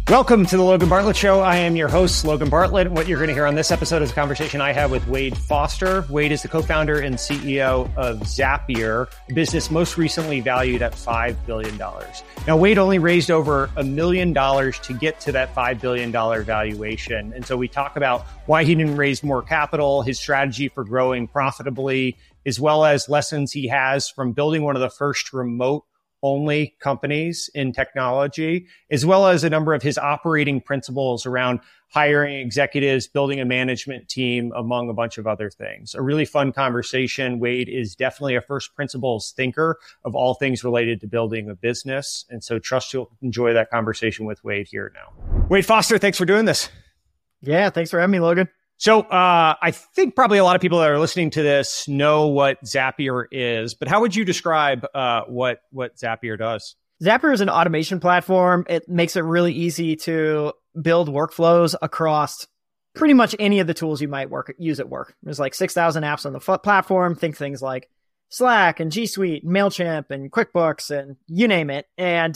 Welcome to the Logan Bartlett Show. I am your host, Logan Bartlett. What you're going to hear on this episode is a conversation I had with Wade Foster. Wade is the co-founder and CEO of Zapier, a business most recently valued at $5 billion. Now, Wade only raised over $1 million to get to that $5 billion valuation. And so we talk about why he didn't raise more capital, his strategy for growing profitably, as well as lessons he has from building one of the first remote only companies in technology, as well as a number of his operating principles around hiring executives, building a management team, among a bunch of other things. A really fun conversation. Wade is definitely a first principles thinker of all things related to building a business. And so trust you'll enjoy that conversation with Wade here now. Wade Foster, thanks for doing this. Yeah, thanks for having me, Logan. So I think probably a lot of people that are listening to this know what Zapier is, but how would you describe what Zapier does? Zapier is an automation platform. It makes it really easy to build workflows across pretty much any of the tools you might use at work. There's like 6,000 apps on the platform. Think things like Slack and G Suite, and MailChimp and QuickBooks and you name it. And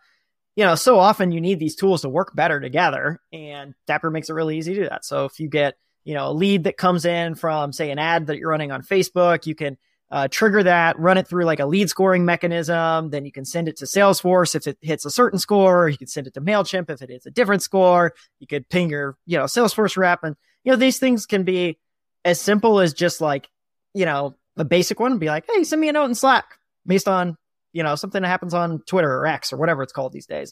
so often you need these tools to work better together, and Zapier makes it really easy to do that. So if you get a lead that comes in from, say, an ad that you're running on Facebook, you can trigger that, run it through like a lead scoring mechanism. Then you can send it to Salesforce if it hits a certain score, or you can send it to MailChimp if it hits a different score. You could ping your, Salesforce rep. And, these things can be as simple as just like, the basic one, be like, hey, send me a note in Slack based on, something that happens on Twitter or X or whatever it's called these days.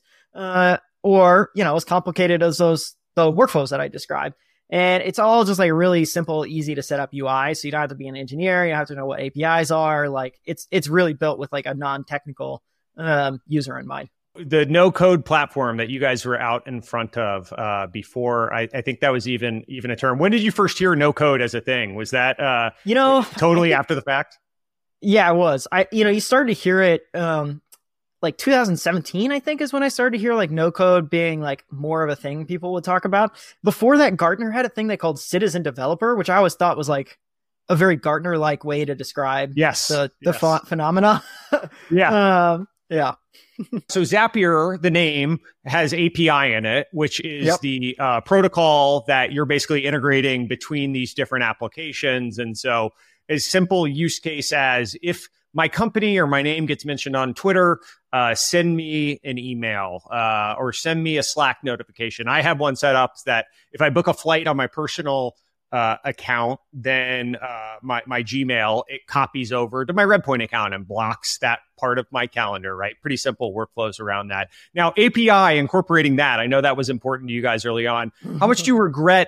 Or, as complicated as the workflows that I described. And it's all just like really simple, easy to set up UI. So you don't have to be an engineer. You don't have to know what APIs are. Like it's really built with like a non-technical user in mind. The no code platform that you guys were out in front of before, I think that was even a term. When did you first hear no code as a thing? Was that totally after the fact? Yeah, it was. You started to hear it like 2017, I think, is when I started to hear like no code being like more of a thing people would talk about. Before that, Gartner had a thing they called citizen developer, which I always thought was like a very Gartner-like way to describe the phenomena. Yeah. Yeah. So Zapier, the name, has API in it, which is the protocol that you're basically integrating between these different applications. And so a simple use case as if my company or my name gets mentioned on Twitter, send me an email or send me a Slack notification. I have one set up that if I book a flight on my personal account, then my Gmail, it copies over to my Redpoint account and blocks that part of my calendar, right? Pretty simple workflows around that. Now, API incorporating that, I know that was important to you guys early on. How much do you regret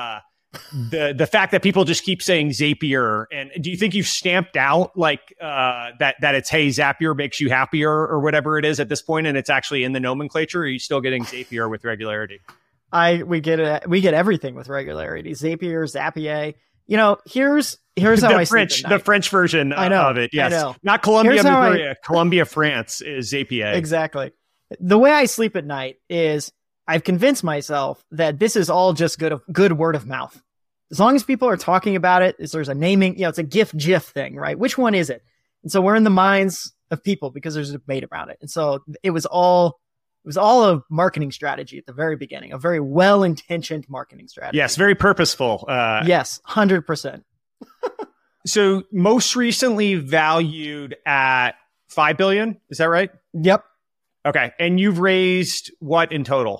the fact that people just keep saying Zapier? And do you think you've stamped out like that it's, hey, Zapier makes you happier or whatever it is at this point, and it's actually in the nomenclature? Or are you still getting Zapier with regularity? We get everything with regularity. Zapier, Zapier. Here's how I sleep at night. The French version of it. Yes. I know. Not Columbia, Missouri. Columbia, France is Zapier. Exactly. The way I sleep at night is I've convinced myself that this is all just good word of mouth. As long as people are talking about it, there's a naming, it's a GIF thing, right? Which one is it? And so we're in the minds of people because there's a debate about it. And so it was all a marketing strategy at the very beginning, a very well-intentioned marketing strategy. Yes, very purposeful. Yes, 100%. So most recently valued at $5 billion, is that right? Yep. Okay. And you've raised what in total?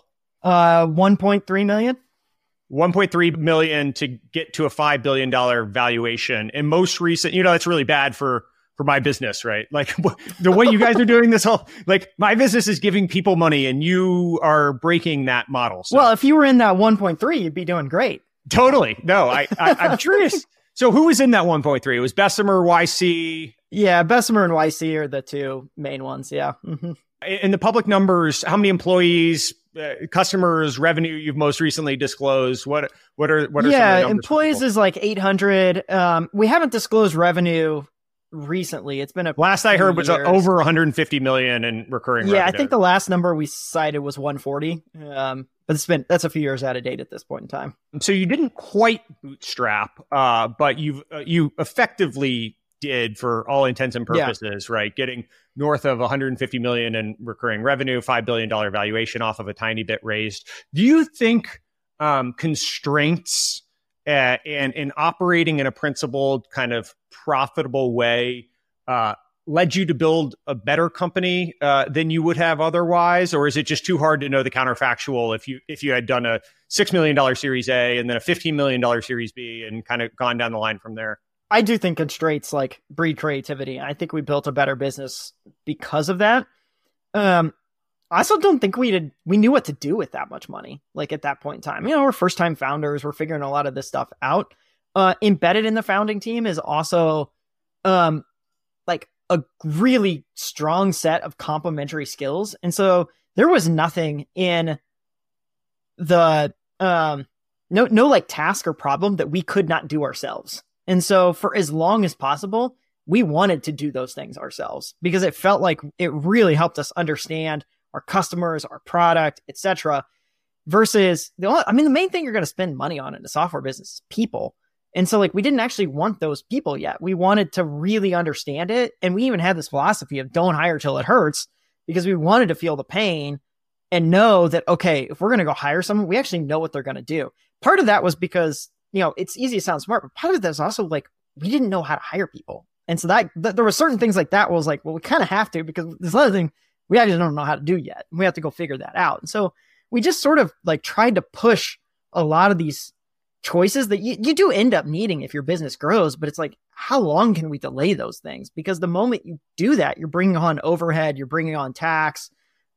1.3 million. 1.3 million to get to a $5 billion valuation. And most recent, that's really bad for my business, right? Like the way you guys are doing this whole, like my business is giving people money and you are breaking that model. So. Well, if you were in that 1.3, you'd be doing great. Totally. No, I'm curious. So who was in that 1.3? It was Bessemer, YC. Yeah, Bessemer and YC are the two main ones. Yeah. Mm-hmm. In the public numbers, how many employees, customers, revenue you've most recently disclosed? What are some of the numbers? Employees is like 800. We haven't disclosed revenue recently. It's been last I heard was over 150 million in recurring revenue. Yeah, I think the last number we cited was 140. But that's a few years out of date at this point in time. So you didn't quite bootstrap, but you effectively did for all intents and purposes, right? Getting north of 150 million in recurring revenue, $5 billion valuation off of a tiny bit raised. Do you think constraints and operating in a principled kind of profitable way led you to build a better company than you would have otherwise? Or is it just too hard to know the counterfactual if you had done a $6 million Series A and then a $15 million Series B and kind of gone down the line from there? I do think constraints like breed creativity. I think we built a better business because of that. I also don't think we knew what to do with that much money, like at that point in time. We're first time founders. We're figuring a lot of this stuff out. Embedded in the founding team is also like a really strong set of complementary skills. And so there was nothing in the no like task or problem that we could not do ourselves. And so for as long as possible, we wanted to do those things ourselves because it felt like it really helped us understand our customers, our product, etc. Versus the main thing you're going to spend money on in a software business is people. And so like we didn't actually want those people yet. We wanted to really understand it. And we even had this philosophy of don't hire till it hurts because we wanted to feel the pain and know that, okay, if we're going to go hire someone, we actually know what they're going to do. Part of that was because, it's easy to sound smart, but part of that is also like, we didn't know how to hire people. And so that there were certain things like that was like, well, we kind of have to because this other thing we actually don't know how to do yet. We have to go figure that out. And so we just sort of like tried to push a lot of these choices that you do end up needing if your business grows, but it's like, how long can we delay those things? Because the moment you do that, you're bringing on overhead, you're bringing on tax.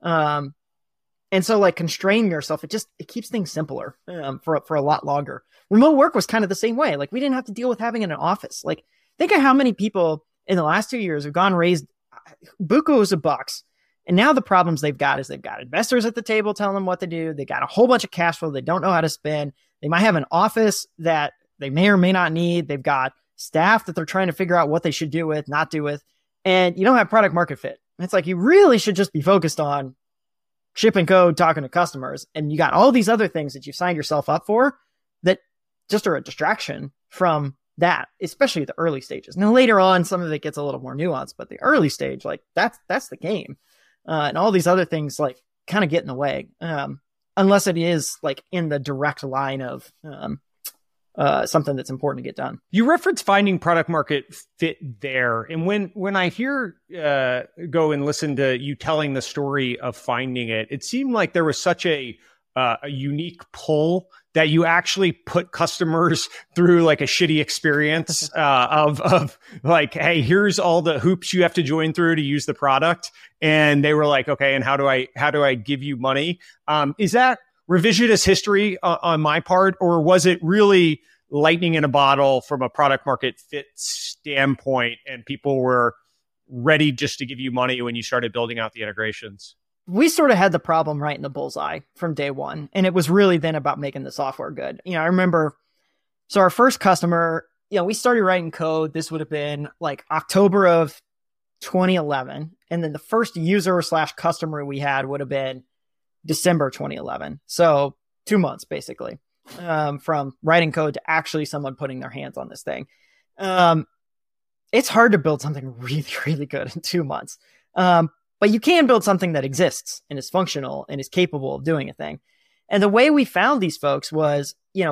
And so like constraining yourself, it keeps things simpler for a lot longer. Remote work was kind of the same way. Like we didn't have to deal with having an office. Like think of how many people in the last 2 years have gone raised bukus of bucks. And now the problems they've got is they've got investors at the table telling them what to do. They got a whole bunch of cash flow they don't know how to spend. They might have an office that they may or may not need. They've got staff that they're trying to figure out what they should do with, not do with. And you don't have product market fit. It's like you really should just be focused on shipping code, talking to customers. And you got all these other things that you signed yourself up for that just are a distraction from that, especially the early stages. Now later on, some of it gets a little more nuanced, but the early stage, like that's the game. And all these other things like kind of get in the way. Unless it is like in the direct line of something that's important to get done. You reference finding product market fit there. And when I hear go and listen to you telling the story of finding it, it seemed like there was such a unique pull that you actually put customers through like a shitty experience of like, hey, here's all the hoops you have to join through to use the product. And they were like, okay, and how do I give you money? Is that revisionist history on my part, or was it really lightning in a bottle from a product market fit standpoint and people were ready just to give you money when you started building out the integrations? We sort of had the problem right in the bullseye from day one. And it was really then about making the software good. I remember, so our first customer, we started writing code. This would have been like October of 2011. And then the first user / customer we had would have been December 2011. So 2 months basically, from writing code to actually someone putting their hands on this thing. It's hard to build something really, really good in 2 months. But you can build something that exists and is functional and is capable of doing a thing. And the way we found these folks was,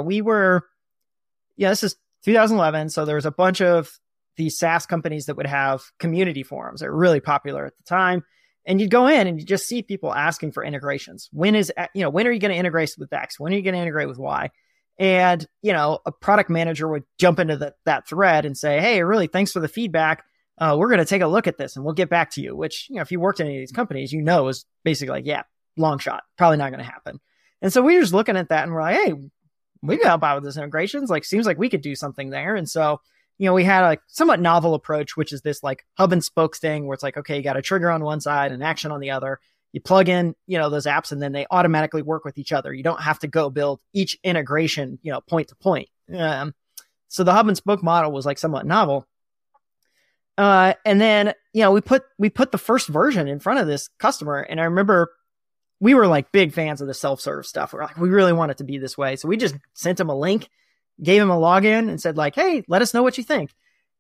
this is 2011. So there was a bunch of these SaaS companies that would have community forums that were really popular at the time. And you'd go in and you just see people asking for integrations. When are you going to integrate with X? When are you going to integrate with Y? And, a product manager would jump into that thread and say, hey, really, thanks for the feedback. We're going to take a look at this and we'll get back to you, which, if you worked in any of these companies, is basically like, yeah, long shot, probably not going to happen. And so we were just looking at that and we're like, hey, we can help out with this integrations. Like, seems like we could do something there. And so, we had a somewhat novel approach, which is this like hub and spoke thing where it's like, okay, you got a trigger on one side and action on the other. You plug in, those apps and then they automatically work with each other. You don't have to go build each integration, point to point. So the hub and spoke model was like somewhat novel. And then, we put the first version in front of this customer. And I remember we were like big fans of the self-serve stuff. We're like, we really want it to be this way. So we just sent him a link, gave him a login and said like, hey, let us know what you think.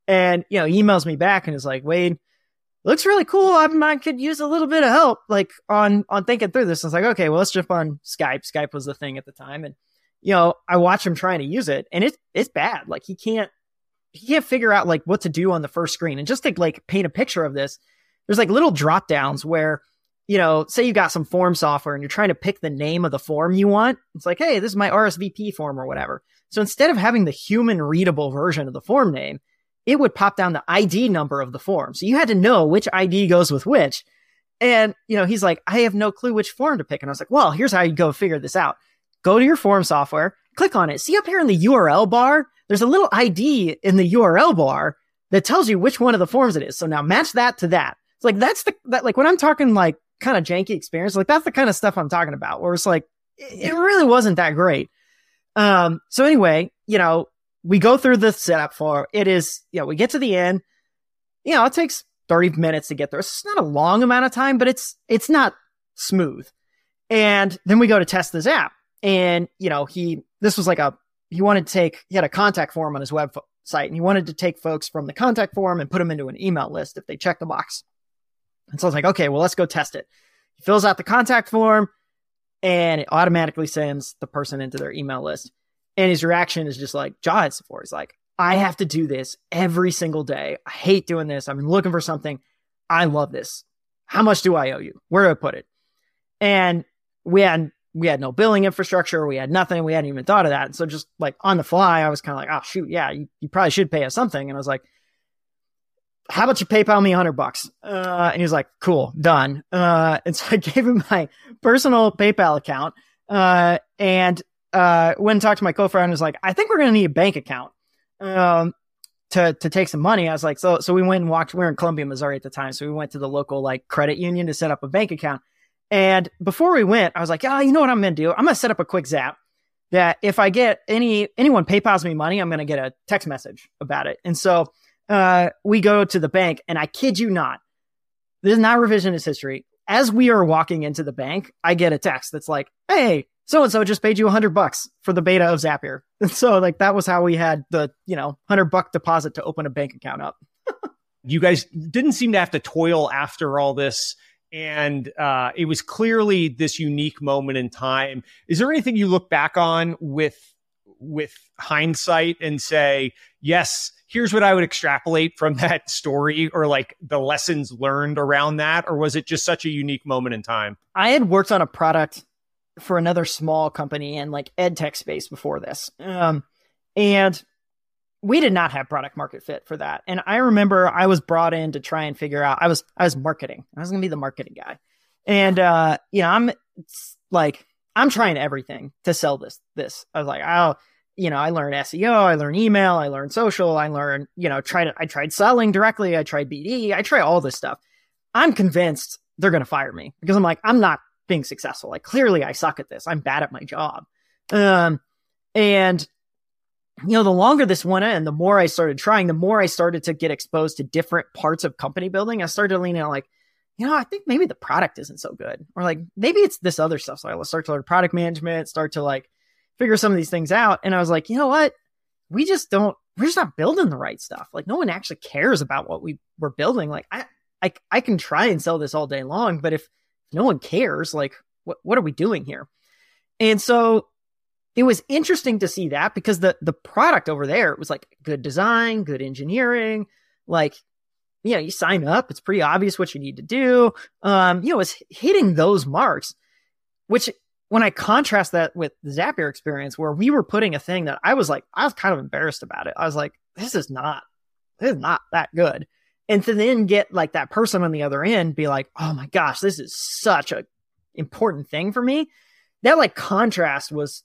And, he emails me back and is like, Wade, looks really cool. I could use a little bit of help, like on thinking through this. I was like, okay, well, let's jump on Skype. Skype was the thing at the time. And, I watch him trying to use it, and it's bad. Like he can't figure out like what to do on the first screen. And just to like paint a picture of this, there's like little drop downs where, say you got some form software and you're trying to pick the name of the form you want. It's like, hey, this is my RSVP form or whatever. So instead of having the human readable version of the form name, it would pop down the ID number of the form. So you had to know which ID goes with which. And, he's like, I have no clue which form to pick. And I was like, well, here's how you go figure this out. Go to your form software, click on it. See up here in the URL bar, there's a little ID in the URL bar that tells you which one of the forms it is. So now match that to that. It's like, like when I'm talking like kind of janky experience, like that's the kind of stuff I'm talking about, where it's like, it really wasn't that great. So anyway, we go through the setup for it is, we get to the end, it takes 30 minutes to get there. It's not a long amount of time, but it's not smooth. And then we go to test this app, and, he had a contact form on his website, and he wanted to take folks from the contact form and put them into an email list if they check the box. And so I was like, okay, well, let's go test it. He fills out the contact form, and it automatically sends the person into their email list. And his reaction is just like jaw heads before. He's like, I have to do this every single day. I hate doing this. I've been looking for something. I love this. How much do I owe you? Where do I put it? And we had no billing infrastructure. We had nothing. We hadn't even thought of that. And so just like on the fly, I was kind of like, oh shoot, yeah, you probably should pay us something. And I was like, how about you PayPal me $100? And he was like, cool, done. And so I gave him my personal PayPal account. And went and talked to my co-founder, was like, I think we're going to need a bank account to take some money. I was like, so we went and walked. We were in Columbia, Missouri at the time. So we went to the local like credit union to set up a bank account. And before we went, I was like, you know what I'm going to do? I'm going to set up a quick Zap that if I get anyone PayPals me money, I'm going to get a text message about it. And so we go to the bank, and I kid you not, this is not revisionist history. As we are walking into the bank, I get a text that's like, hey, so-and-so just paid you $100 for the beta of Zapier. And so like, that was how we had the, $100 deposit to open a bank account up. You guys didn't seem to have to toil after all this. And it was clearly this unique moment in time. Is there anything you look back on with hindsight and say, yes, here's what I would extrapolate from that story, or like the lessons learned around that? Or was it just such a unique moment in time? I had worked on a product for another small company in like ed tech space before this. And we did not have product market fit for that. And I remember I was brought in to try and figure out, I was marketing. I was going to be the marketing guy. And, I'm trying everything to sell this. I was like, I learned SEO, I learned email, I learned social, I learned, I tried selling directly. I tried BD. I tried all this stuff. I'm convinced they're going to fire me because I'm like, I'm not being successful. Like clearly I suck at this. I'm bad at my job. And the longer this went in, the more I started trying, the more I started to get exposed to different parts of company building. I started leaning on like, I think maybe the product isn't so good, or like, maybe it's this other stuff. So I start to learn product management, start to like figure some of these things out. And I was like, you know what? We're just not building the right stuff. Like no one actually cares about what we're building. Like I can try and sell this all day long, but if no one cares, like what are we doing here? And so it was interesting to see that, because the product over there, it was like good design, good engineering, like, you sign up, it's pretty obvious what you need to do. It's hitting those marks, which when I contrast that with the Zapier experience, where we were putting a thing that I was kind of embarrassed about it. I was like, this is not that good. And to then get like that person on the other end be like, oh my gosh, this is such a important thing for me. That like contrast was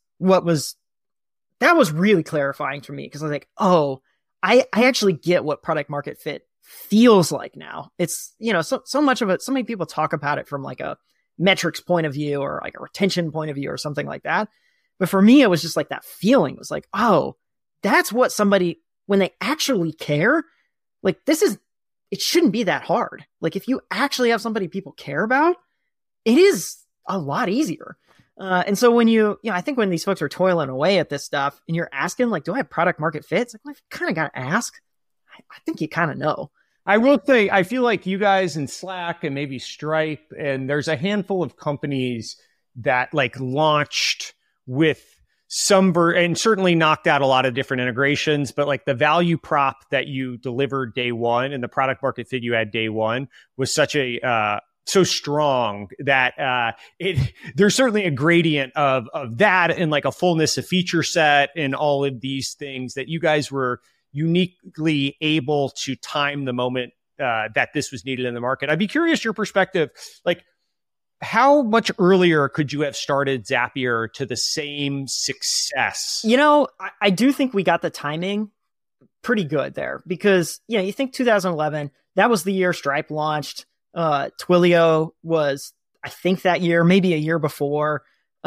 really clarifying for me, because I was like, oh, I actually get what product market fit feels like now. It's, so much of it, so many people talk about it from like a metrics point of view or like a retention point of view or something like that. But for me, it was just like that feeling. It was like, oh, that's what somebody, when they actually care, like it shouldn't be that hard. Like if you actually have somebody people care about, it is a lot easier. And so when I think when these folks are toiling away at this stuff and you're asking like, do I have product market fit? It's like, well, I've kind of got to ask. I think you kind of know. I will say, I feel like you guys in Slack and maybe Stripe, and there's a handful of companies that like launched with and certainly knocked out a lot of different integrations, but like the value prop that you delivered day one and the product market fit you had day one was such so strong that there's certainly a gradient of that and like a fullness of feature set and all of these things that you guys were uniquely able to time the moment that this was needed in the market. I'd be curious your perspective, like how much earlier could you have started Zapier to the same success? I do think we got the timing pretty good there because, you think 2011, that was the year Stripe launched. Twilio was, I think that year, maybe a year before.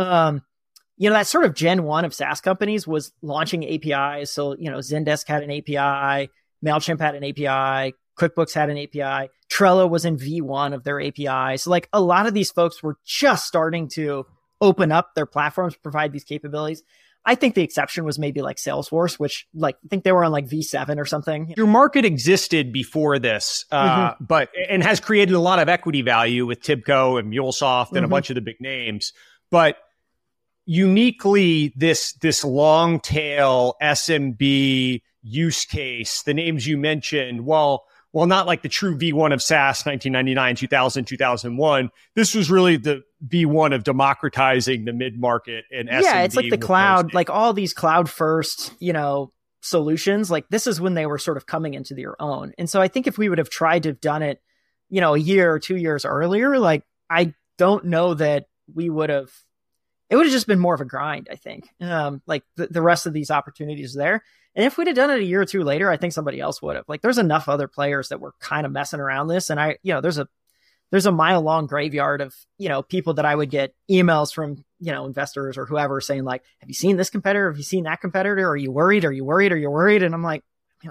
That sort of Gen 1 of SaaS companies was launching APIs. So, Zendesk had an API, MailChimp had an API, QuickBooks had an API, Trello was in V1 of their API. So like a lot of these folks were just starting to open up their platforms, provide these capabilities. I think the exception was maybe like Salesforce, which like I think they were on like V7 or something. Your market existed before this, but has created a lot of equity value with Tibco and MuleSoft and a bunch of the big names. But uniquely, this long tail SMB use case, the names you mentioned, well, not like the true V1 of SaaS, 1999, 2000, 2001. This was really the V1 of democratizing the mid-market and SMB. Yeah, it's like the cloud, like all these cloud first, solutions. Like this is when they were sort of coming into their own. And so I think if we would have tried to have done it, a year or 2 years earlier, like I don't know that we would have. It would have just been more of a grind, I think. Like the rest of these opportunities there. And if we'd have done it a year or two later, I think somebody else would have. Like there's enough other players that were kind of messing around this. And there's a mile long graveyard of, people that I would get emails from, investors or whoever saying like, have you seen this competitor? Have you seen that competitor? Are you worried? Are you worried? Are you worried? And I'm like,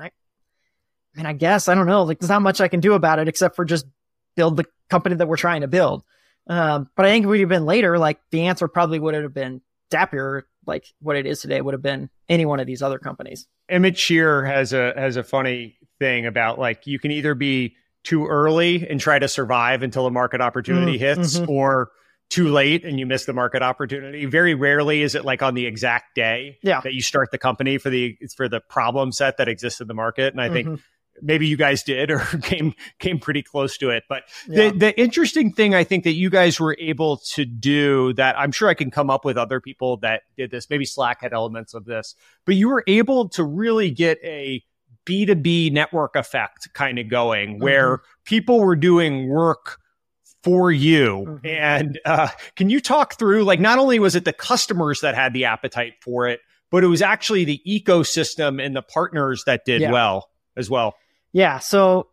I guess, I don't know. Like there's not much I can do about it except for just build the company that we're trying to build. But I think if we'd have been later, like the answer probably would have been Zapier, like what it is today would have been any one of these other companies. Emmett Shear has a funny thing about like, you can either be too early and try to survive until a market opportunity hits or too late and you miss the market opportunity. Very rarely is it like on the exact day that you start the company for the problem set that exists in the market. And I think maybe you guys did or came pretty close to it. But the interesting thing I think that you guys were able to do that I'm sure I can come up with other people that did this, maybe Slack had elements of this, but you were able to really get a B2B network effect kind of going where people were doing work for you. And can you talk through, like, not only was it the customers that had the appetite for it, but it was actually the ecosystem and the partners that did well as well. Yeah. So,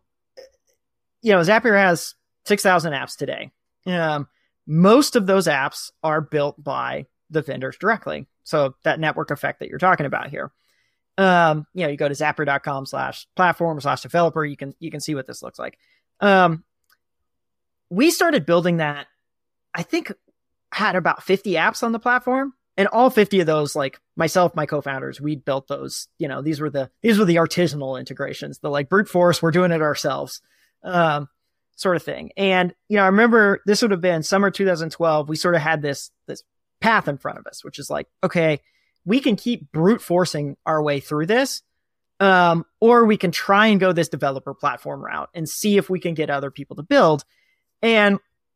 Zapier has 6,000 apps today. Most of those apps are built by the vendors directly. So that network effect that you're talking about here. You go to zapier.com/platform/developer. You can see what this looks like. We started building that, I think had about 50 apps on the platform. And all 50 of those, like myself, my co-founders, we built those, these were the artisanal integrations, the like brute force, we're doing it ourselves, sort of thing. And, I remember this would have been summer 2012. We sort of had this path in front of us, which is like, okay, we can keep brute forcing our way through this. Or we can try and go this developer platform route and see if we can get other people to build. And,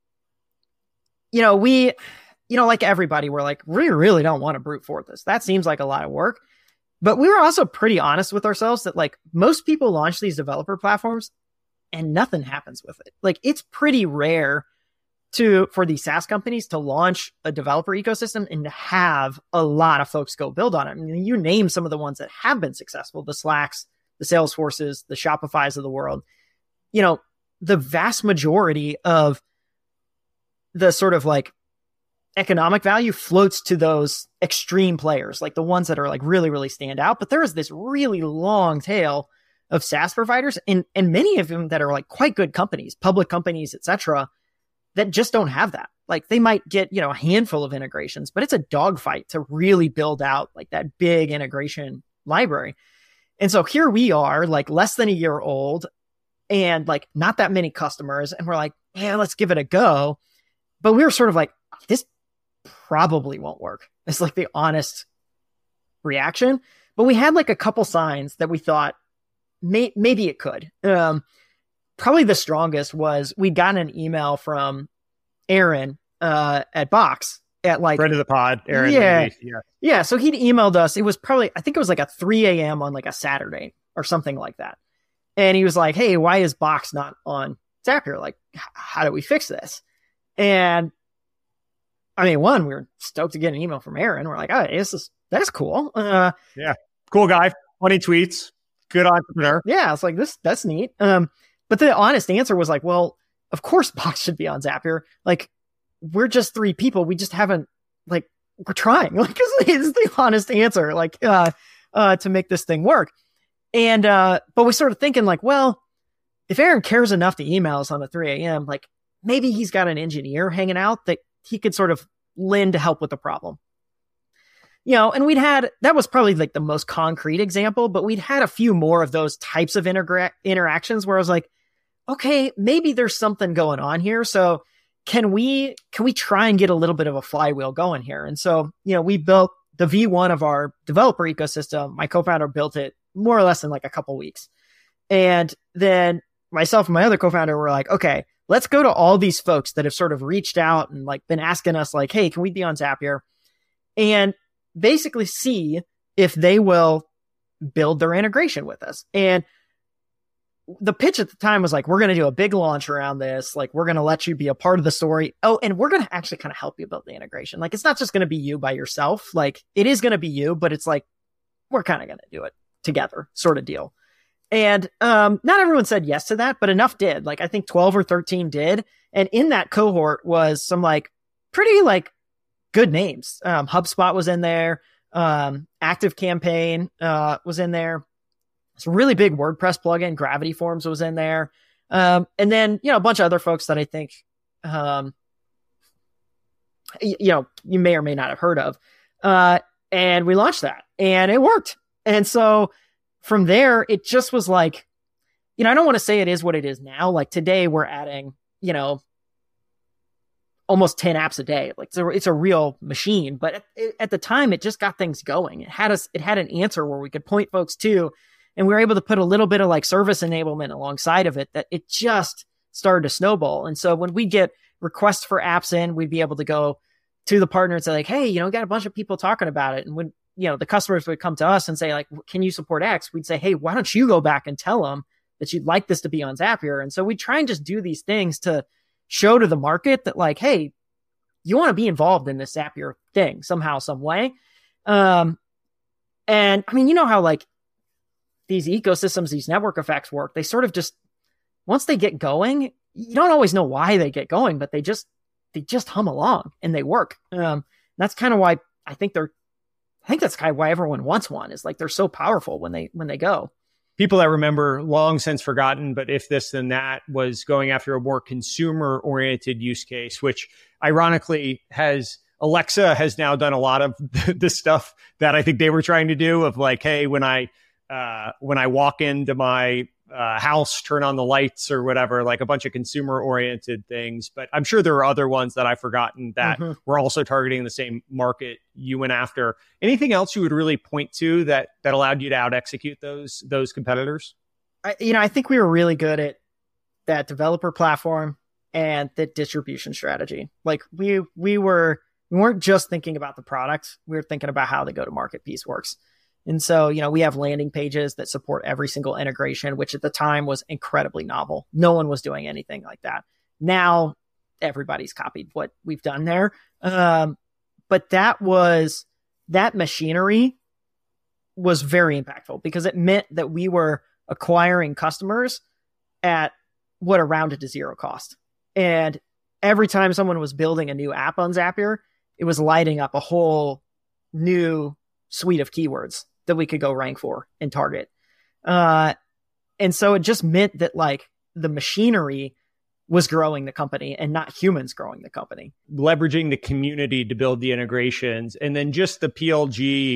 we, like everybody, we're like, we really don't want to brute force this. That seems like a lot of work. But we were also pretty honest with ourselves that like most people launch these developer platforms and nothing happens with it. Like it's pretty rare for these SaaS companies to launch a developer ecosystem and to have a lot of folks go build on it. I mean, you name some of the ones that have been successful, the Slacks, the Salesforces, the Shopifys of the world. The vast majority of the sort of like economic value floats to those extreme players, like the ones that are like really, really stand out. But there is this really long tail of SaaS providers and many of them that are like quite good companies, public companies, etc., that just don't have that. Like they might get, a handful of integrations, but it's a dogfight to really build out like that big integration library. And so here we are, like less than a year old and like not that many customers. And we're like, yeah, let's give it a go. But we were sort of like, this probably won't work. It's like the honest reaction. But we had like a couple signs that we thought maybe it could. Probably the strongest was we'd gotten an email from Aaron at Box at like friend of the pod, Aaron. Yeah. So he'd emailed us. It was probably, I think it was like a 3 a.m. on like a Saturday or something like that. And he was like, hey, why is Box not on Zapier? Like, how do we fix this? And I mean, one, we were stoked to get an email from Aaron. We're like, oh, that's cool. Yeah. Cool guy. Funny tweets. Good entrepreneur. Yeah. It's like that's neat. But the honest answer was like, well, of course Box should be on Zapier. Like, we're just 3 people. We just haven't, like, we're trying. Like, it's the honest answer, like, to make this thing work. And, but we started thinking like, well, if Aaron cares enough to email us on the 3 a.m., like maybe he's got an engineer hanging out that he could sort of lend to help with the problem. And that was probably like the most concrete example, but we'd had a few more of those types of interactions where I was like, okay, maybe there's something going on here. So can we try and get a little bit of a flywheel going here? And so, we built the V1 of our developer ecosystem. My co-founder built it more or less in like a couple weeks. And then myself and my other co-founder were like, okay, let's go to all these folks that have sort of reached out and like been asking us like, hey, can we be on Zapier? And basically see if they will build their integration with us. And the pitch at the time was like, we're going to do a big launch around this. Like, we're going to let you be a part of the story. Oh, and we're going to actually kind of help you build the integration. Like, it's not just going to be you by yourself. Like, it is going to be you, but it's like, we're kind of going to do it together sort of deal. And not everyone said yes to that, but enough did. Like, I think 12 or 13 did. And in that cohort was some like pretty like good names. HubSpot was in there. ActiveCampaign was in there. It's a really big WordPress plugin. Gravity Forms was in there. And then, a bunch of other folks that I think, you may or may not have heard of. And we launched that and it worked. And so from there, it just was like, I don't want to say it is what it is now. Like today we're adding, almost 10 apps a day. Like it's a real machine, but at the time it just got things going. It had an answer where we could point folks to, and we were able to put a little bit of like service enablement alongside of it that it just started to snowball. And so when we get requests for apps in, we'd be able to go to the partner and say like, hey, got a bunch of people talking about it. And when, the customers would come to us and say like, can you support X? We'd say, hey, why don't you go back and tell them that you'd like this to be on Zapier? And so we try and just do these things to show to the market that like, hey, you want to be involved in this Zapier thing somehow, some way. And I mean, how like these ecosystems, these network effects work. They sort of just, once they get going, you don't always know why they get going, but they just hum along and they work. That's kind of why I think that's kind of why everyone wants one, is like, they're so powerful when they go. People that remember long since forgotten, but if this then that was going after a more consumer oriented use case, which ironically Alexa has now done a lot of the stuff that I think they were trying to do of like, hey, when I walk into my house, turn on the lights or whatever, like a bunch of consumer oriented things. But I'm sure there are other ones that I've forgotten that were also targeting the same market you went after. Anything else you would really point to that allowed you to out execute those competitors? I think we were really good at that developer platform and the distribution strategy. Like we weren't just thinking about the product. We were thinking about how the go-to-market piece works. And so, we have landing pages that support every single integration, which at the time was incredibly novel. No one was doing anything like that. Now, everybody's copied what we've done there. But that machinery was very impactful because it meant that we were acquiring customers at what amounted to zero cost. And every time someone was building a new app on Zapier, it was lighting up a whole new suite of keywords that we could go rank for and target. And so it just meant that like the machinery was growing the company and not humans growing the company. Leveraging the community to build the integrations and then just the PLG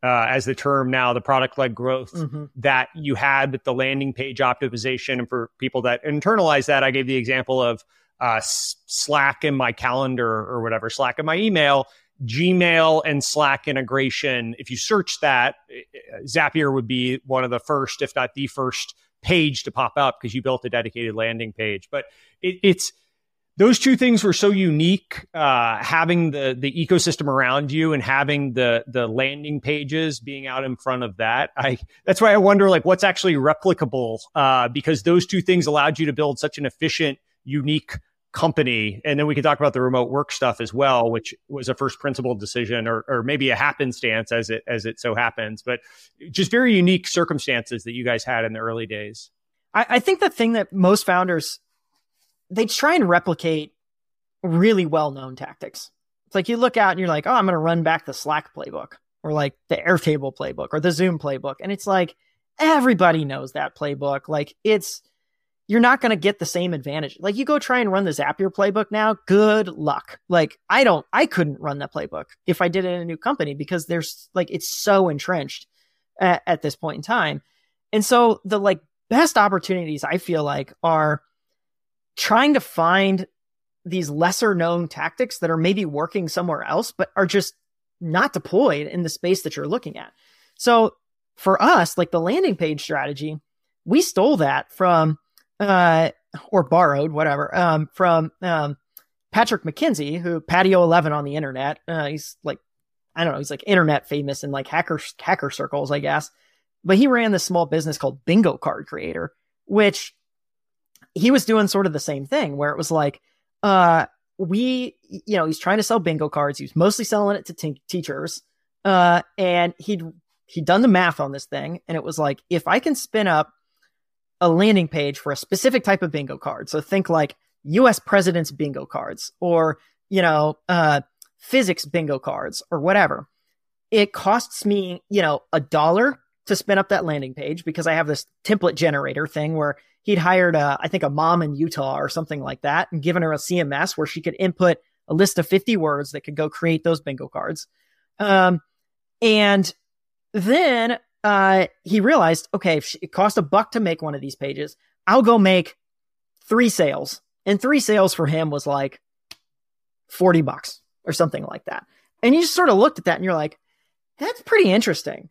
as the term now, the product-led growth that you had with the landing page optimization. And for people that internalize that, I gave the example of Slack in my calendar or whatever, Slack in my email, Gmail and Slack integration. If you search that, Zapier would be one of the first, if not the first page to pop up because you built a dedicated landing page. But it's those two things were so unique, having the ecosystem around you and having the landing pages being out in front of that. That's why I wonder like what's actually replicable, because those two things allowed you to build such an efficient, unique company. And then we can talk about the remote work stuff as well, which was a first principle decision or maybe a happenstance as it so happens, but just very unique circumstances that you guys had in the early days. I think the thing that most founders, they try and replicate really well-known tactics. It's like you look out and you're like, oh, I'm going to run back the Slack playbook or like the Airtable playbook or the Zoom playbook. And it's like, everybody knows that playbook. Like you're not going to get the same advantage. Like you go try and run the Zapier playbook now, good luck. Like I couldn't run that playbook if I did it in a new company because there's like, it's so entrenched at this point in time. And so the like best opportunities I feel like are trying to find these lesser known tactics that are maybe working somewhere else, but are just not deployed in the space that you're looking at. So for us, like the landing page strategy, we stole that from, or borrowed, whatever, from Patrick McKinsey, who Patio 11 on the internet. He's like, I don't know, he's like internet famous in like hacker circles, I guess. But he ran this small business called Bingo Card Creator, which he was doing sort of the same thing where it was like, he's trying to sell bingo cards. He was mostly selling it to teachers. And he'd done the math on this thing. And it was like, if I can spin up a landing page for a specific type of bingo card. So think like US president's bingo cards or, physics bingo cards or whatever. It costs me, $1 to spin up that landing page because I have this template generator thing where he'd hired I think a mom in Utah or something like that and given her a CMS where she could input a list of 50 words that could go create those bingo cards. And then he realized, okay, if it cost $1 to make one of these pages, I'll go make 3 sales. And 3 sales for him was like $40 or something like that. And you just sort of looked at that and you're like, that's pretty interesting.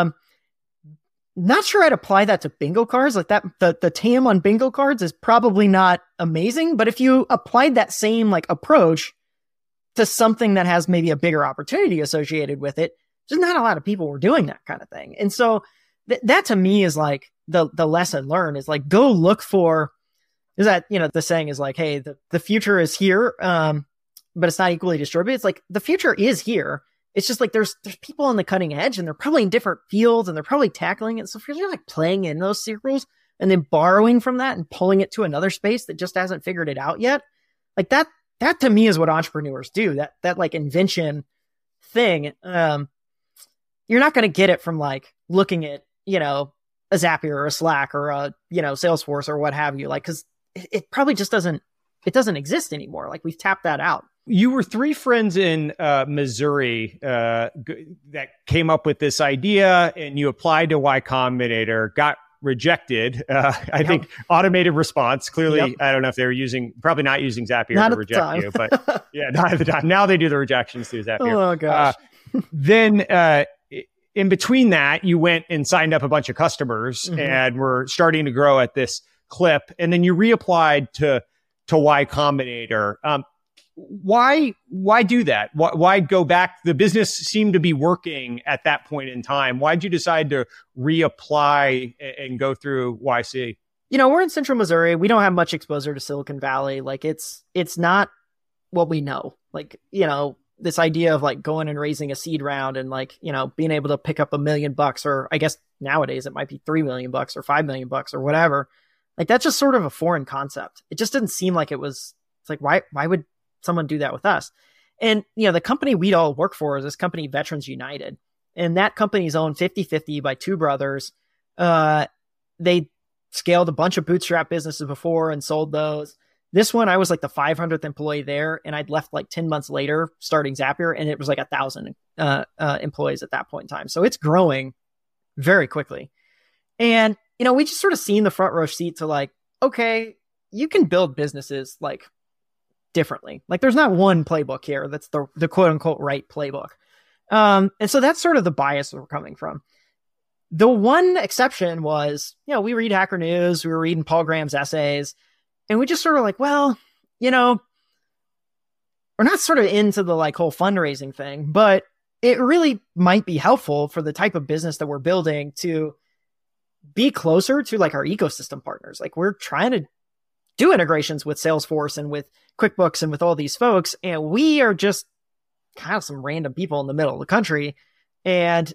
Not sure I'd apply that to bingo cards like that. The TAM on bingo cards is probably not amazing, but if you applied that same like approach to something that has maybe a bigger opportunity associated with it, just not a lot of people were doing that kind of thing. And so that to me is like the lesson learned is like, go look for, is that, the saying is like, hey, the future is here, but it's not equally distributed. It's like the future is here. It's just like there's people on the cutting edge and they're probably in different fields and they're probably tackling it. So if you're like playing in those circles and then borrowing from that and pulling it to another space that just hasn't figured it out yet, like that to me is what entrepreneurs do. That like invention thing. You're not going to get it from like looking at, a Zapier or a Slack or a, Salesforce or what have you, like, cause it probably just doesn't exist anymore. Like we've tapped that out. You were 3 friends in Missouri that came up with this idea, and you applied to Y Combinator, got rejected. I think automated response. Clearly, I don't know if they were probably not using Zapier to reject you, but yeah, not at the time. Now they do the rejections through Zapier. Oh gosh. Then in between that, you went and signed up a bunch of customers and were starting to grow at this clip, and then you reapplied to Y Combinator. Why do that? Why go back? The business seemed to be working at that point in time. Why'd you decide to reapply and go through YC? We're in Central Missouri. We don't have much exposure to Silicon Valley. Like it's not what we know. Like, this idea of like going and raising a seed round and like, being able to pick up $1 million, or I guess nowadays it might be $3 million or $5 million or whatever. Like that's just sort of a foreign concept. It just didn't seem like it's like, why would someone do that with us? And, the company we'd all work for is this company, Veterans United. And that company's owned 50-50 by 2 brothers. They scaled a bunch of bootstrap businesses before and sold those. This one, I was like the 500th employee there, and I'd left like 10 months later starting Zapier, and it was like 1,000 employees at that point in time. So it's growing very quickly. And, we just sort of seen the front row seat to like, okay, you can build businesses like differently. Like there's not one playbook here that's the quote unquote right playbook. And so that's sort of the bias we're coming from. The one exception was, we read Hacker News, we were reading Paul Graham's essays, and we just sort of like, well, we're not sort of into the like whole fundraising thing, but it really might be helpful for the type of business that we're building to be closer to like our ecosystem partners. Like we're trying to do integrations with Salesforce and with QuickBooks and with all these folks, and we are just kind of some random people in the middle of the country. And,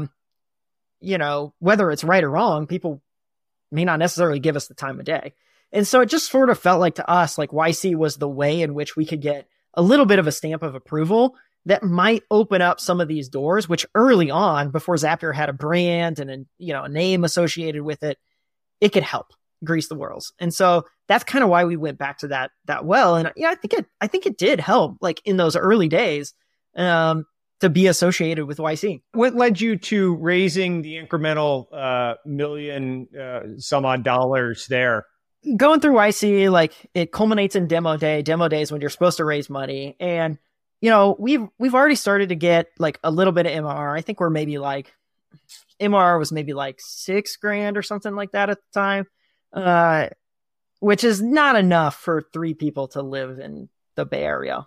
whether it's right or wrong, people may not necessarily give us the time of day. And so it just sort of felt like to us, like YC was the way in which we could get a little bit of a stamp of approval that might open up some of these doors, which early on, before Zapier had a brand and a name associated with it, it could help grease the wheels. And so that's kind of why we went back to that well. And I think it did help, like in those early days, to be associated with YC. What led you to raising the incremental million some odd dollars there? Going through YC, like it culminates in demo day. Demo day is when you're supposed to raise money. And, we've already started to get like a little bit of MR. I think we're maybe like, MR was maybe like $6,000 or something like that at the time, which is not enough for 3 people to live in the Bay Area.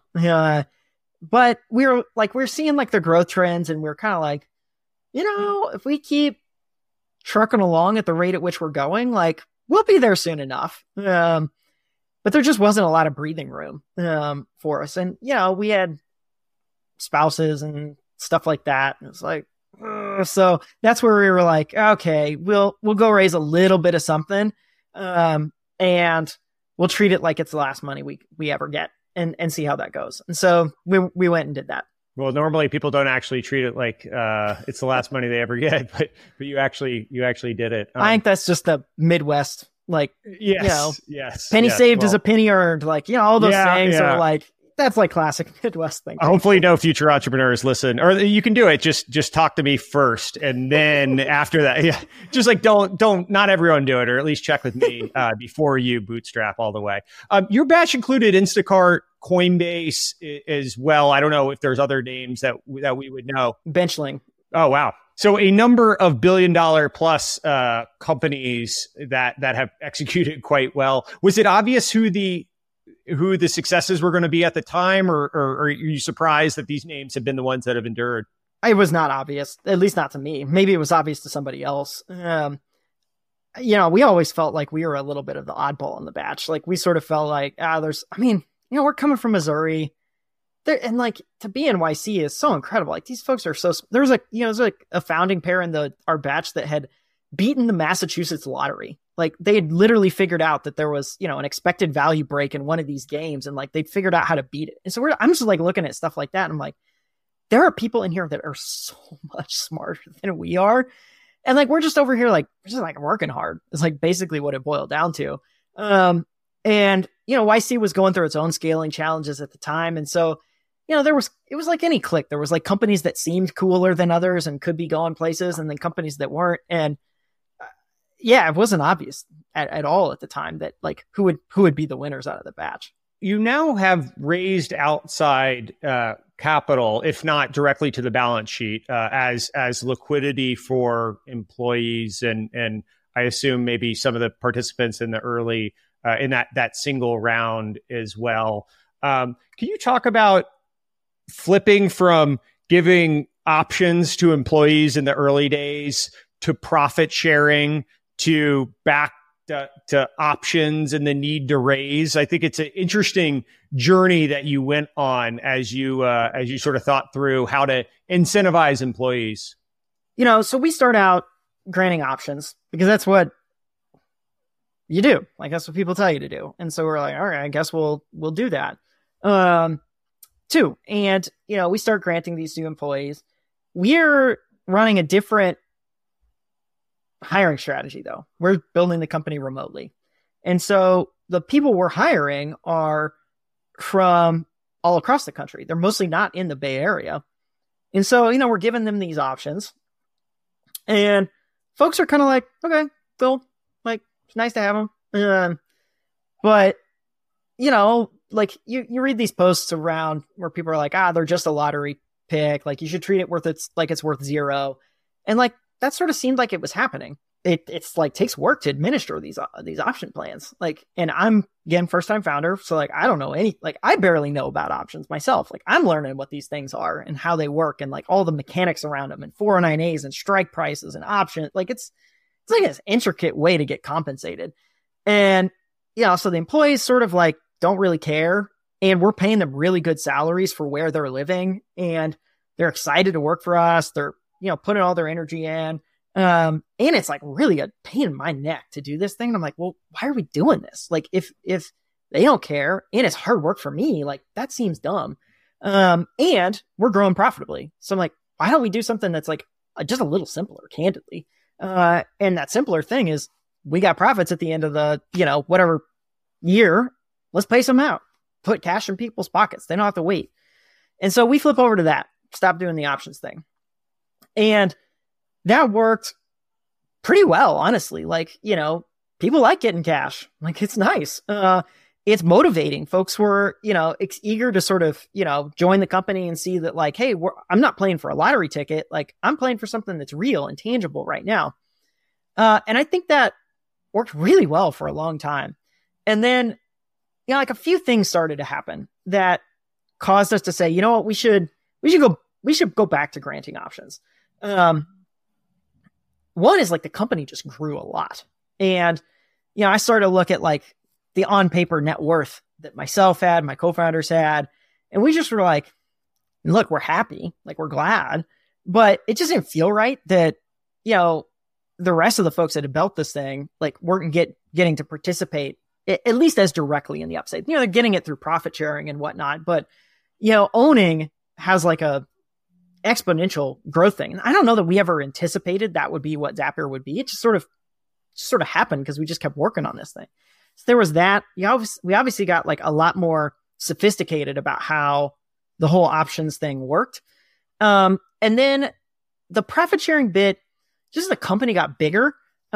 But we're seeing like the growth trends, and we're kind of like, if we keep trucking along at the rate at which we're going, like we'll be there soon enough. But there just wasn't a lot of breathing room for us. And, we had spouses and stuff like that. And it's like, so that's where we were like, okay, we'll go raise a little bit of something. And we'll treat it like it's the last money we ever get and see how that goes. And so we went and did that. Well, normally people don't actually treat it like it's the last money they ever get, but you actually did it. I think that's just the Midwest, like, yes, penny saved is a penny earned. Like, all those sayings are like, that's like classic Midwest thing. Hopefully no future entrepreneurs listen, or you can do it. Just talk to me first. And then after that, just like, not everyone do it, or at least check with me before you bootstrap all the way. Your batch included Instacart, Coinbase as well. I don't know if there's other names that we would know. Benchling. Oh, wow. So a number of $1 billion plus companies that have executed quite well. Was it obvious who the successes were going to be at the time, or are you surprised that these names have been the ones that have endured? It was not obvious, at least not to me. Maybe it was obvious to somebody else. We always felt like we were a little bit of the oddball in the batch. Like we sort of felt like, we're coming from Missouri. And like to be in YC is so incredible. Like these folks are so, there's like a founding pair in our batch that had beaten the Massachusetts lottery. Like they had literally figured out that there was, an expected value break in one of these games, and like they'd figured out how to beat it. And so I'm just like looking at stuff like that, and I'm like, there are people in here that are so much smarter than we are. And like, we're just over here, like, we're just like working hard. It's like basically what it boiled down to. And YC was going through its own scaling challenges at the time. And so, it was like any clique. There was like companies that seemed cooler than others and could be going places, and then companies that weren't. And it wasn't obvious at all at the time that like who would be the winners out of the batch. You now have raised outside capital, if not directly to the balance sheet, as liquidity for employees, and I assume maybe some of the participants in the early in that single round as well. Can you talk about flipping from giving options to employees in the early days to profit sharing to back to options and the need to raise? I think it's an interesting journey that you went on as you sort of thought through how to incentivize employees. So we start out granting options because that's what you do. Like that's what people tell you to do. And so we're like, all right, I guess we'll do that. Too. And, we start granting these new employees. We're running a different hiring strategy though. We're building the company remotely. And so the people we're hiring are from all across the country. They're mostly not in the Bay Area. And so, we're giving them these options, and folks are kind of like, okay, cool. Like, it's nice to have them. But, like you read these posts around where people are like, they're just a lottery pick. Like, you should treat it like it's worth zero. And like, that sort of seemed like it was happening. It's like takes work to administer these option plans. Like, and I'm, again, first time founder. So like, I don't know I barely know about options myself. Like, I'm learning what these things are and how they work and like all the mechanics around them and 409As and strike prices and options. Like, it's like this intricate way to get compensated. And so the employees sort of like don't really care. And we're paying them really good salaries for where they're living. And they're excited to work for us. They're, putting all their energy in. And it's like really a pain in my neck to do this thing. And I'm like, well, why are we doing this? Like, if they don't care and it's hard work for me, like, that seems dumb. And we're growing profitably. So I'm like, why don't we do something that's like just a little simpler, candidly? And that simpler thing is we got profits at the end of the, whatever year, let's pay some out, put cash in people's pockets. They don't have to wait. And so we flip over to that, stop doing the options thing. And that worked pretty well, honestly. Like, people like getting cash. Like, it's nice. It's motivating. Folks were, eager to sort of, join the company and see that like, hey, I'm not playing for a lottery ticket. Like, I'm playing for something that's real and tangible right now. And I think that worked really well for a long time. And then, like a few things started to happen that caused us to say, you know what, we should go back to granting options. One is like the company just grew a lot. And, I started to look at like the on paper net worth that myself had, my co-founders had. And we just were like, look, we're happy. Like, we're glad, but it just didn't feel right that, the rest of the folks that had built this thing, like, weren't getting to participate at least as directly in the upside. They're getting it through profit sharing and whatnot, but, owning has like a exponential growth thing. And I don't know that we ever anticipated that would be what Zapier would be. It just sort of happened because we just kept working on this thing. So there was that. We obviously got like a lot more sophisticated about how the whole options thing worked. And then the profit sharing bit, just as the company got bigger,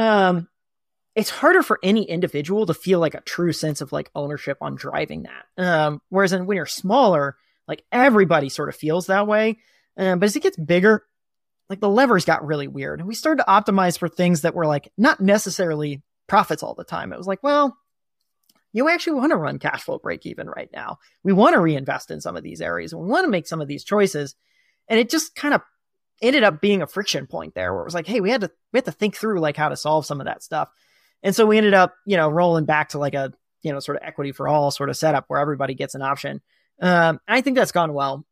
it's harder for any individual to feel like a true sense of like ownership on driving that. Whereas when you're smaller, like everybody sort of feels that way. But as it gets bigger, like the levers got really weird. And we started to optimize for things that were like not necessarily profits all the time. It was like, well, you actually want to run cash flow break even right now. We want to reinvest in some of these areas. We want to make some of these choices. And it just kind of ended up being a friction point there where it was like, hey, we had to think through like how to solve some of that stuff. And so we ended up, rolling back to like a, sort of equity for all sort of setup where everybody gets an option. I think that's gone well,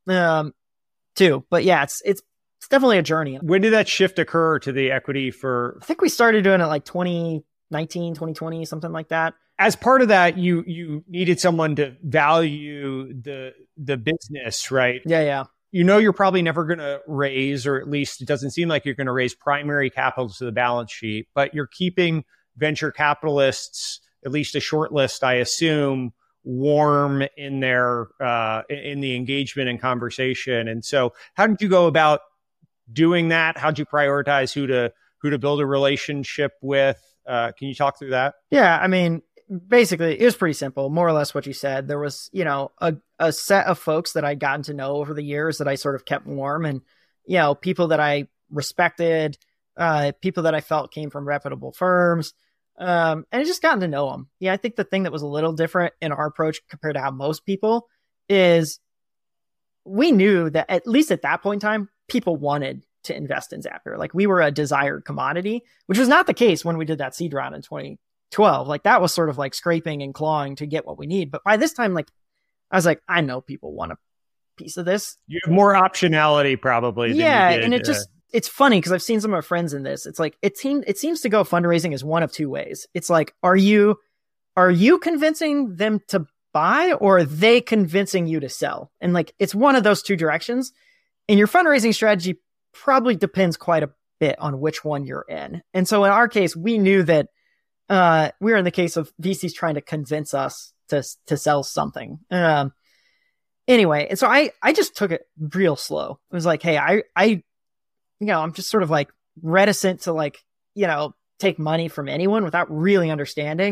too. But yeah, it's definitely a journey. When did that shift occur to the equity for? I think we started doing it like 2019, 2020, something like that. As part of that, you needed someone to value the business, right? Yeah. You're probably never going to raise, or at least it doesn't seem like you're going to raise primary capital to the balance sheet, but you're keeping venture capitalists, at least a short list, I assume, warm in their in the engagement and conversation. And so how did you go about doing that? How'd you prioritize who to build a relationship with? Can you talk through that? Yeah, I mean, basically, it was pretty simple, more or less what you said. There was, a set of folks that I'd gotten to know over the years that I sort of kept warm, and, people that I respected, people that I felt came from reputable firms. And I just gotten to know them. Yeah, I think the thing that was a little different in our approach compared to how most people is we knew that at least at that point in time, people wanted to invest in Zapier. Like, we were a desired commodity, which was not the case when we did that seed round in 2012. Like, that was sort of like scraping and clawing to get what we need. But by this time, like, I was like, I know people want a piece of this. You have more optionality probably. Yeah. Than you did. And it's funny because I've seen some of my friends in this. It's like, it seems to go fundraising as one of two ways. It's like, are you convincing them to buy, or are they convincing you to sell? And like, it's one of those two directions. And your fundraising strategy probably depends quite a bit on which one you're in. And so in our case, we knew that we were in the case of VCs trying to convince us to sell something. And Anyway, and so I just took it real slow. It was like, hey, I'm just sort of like reticent to like, take money from anyone without really understanding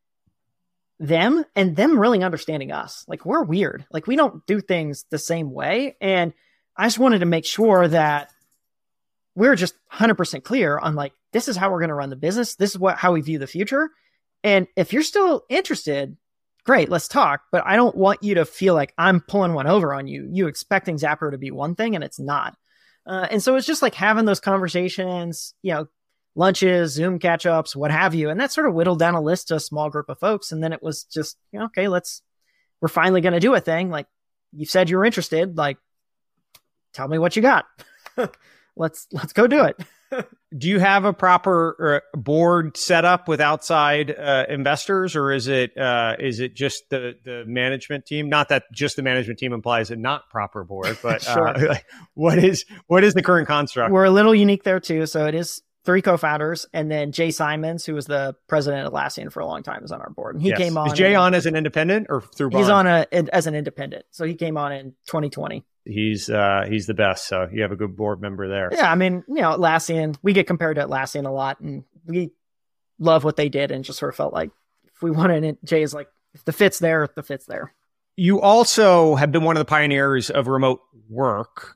them and them really understanding us. Like, we're weird. Like, we don't do things the same way. And I just wanted to make sure that we're just 100% clear on like, this is how we're going to run the business. This is how we view the future. And if you're still interested, great, let's talk. But I don't want you to feel like I'm pulling one over on you, expecting Zapper to be one thing and it's not. And so it's just like having those conversations, lunches, Zoom catch-ups, what have you. And that sort of whittled down a list to a small group of folks. And then it was just, okay, we're finally going to do a thing. Like, you said you were interested, like, tell me what you got. Let's go do it. Do you have a proper board set up with outside investors, or is it just the management team? Not that just the management team implies a not proper board, but sure. What is the current construct? We're a little unique there too. So it is 3 co-founders, and then Jay Simons, who was the president of Atlassian for a long time, is on our board. And he came on. Is Jay on as an independent or through Bond? He's on as an independent. So he came on in 2020. He's the best. So you have a good board member there. Yeah, I mean, Atlassian, we get compared to Atlassian a lot, and we love what they did, and just sort of felt like if we wanted it, Jay is like, if the fit's there, the fit's there. You also have been one of the pioneers of remote work,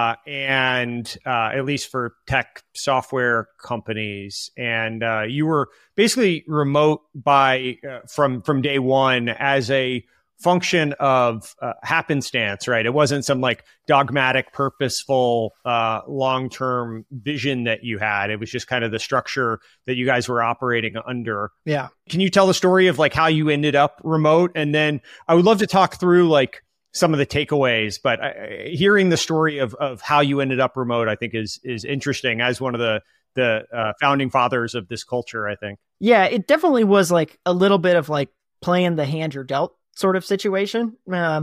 and at least for tech software companies. And you were basically remote from day one as a function of happenstance, right? It wasn't some like dogmatic, purposeful, long-term vision that you had. It was just kind of the structure that you guys were operating under. Yeah. Can you tell the story of like how you ended up remote? And then I would love to talk through like some of the takeaways, but hearing the story of how you ended up remote, I think is interesting as one of the founding fathers of this culture, I think. Yeah, it definitely was like a little bit of like playing the hand you're dealt sort of situation.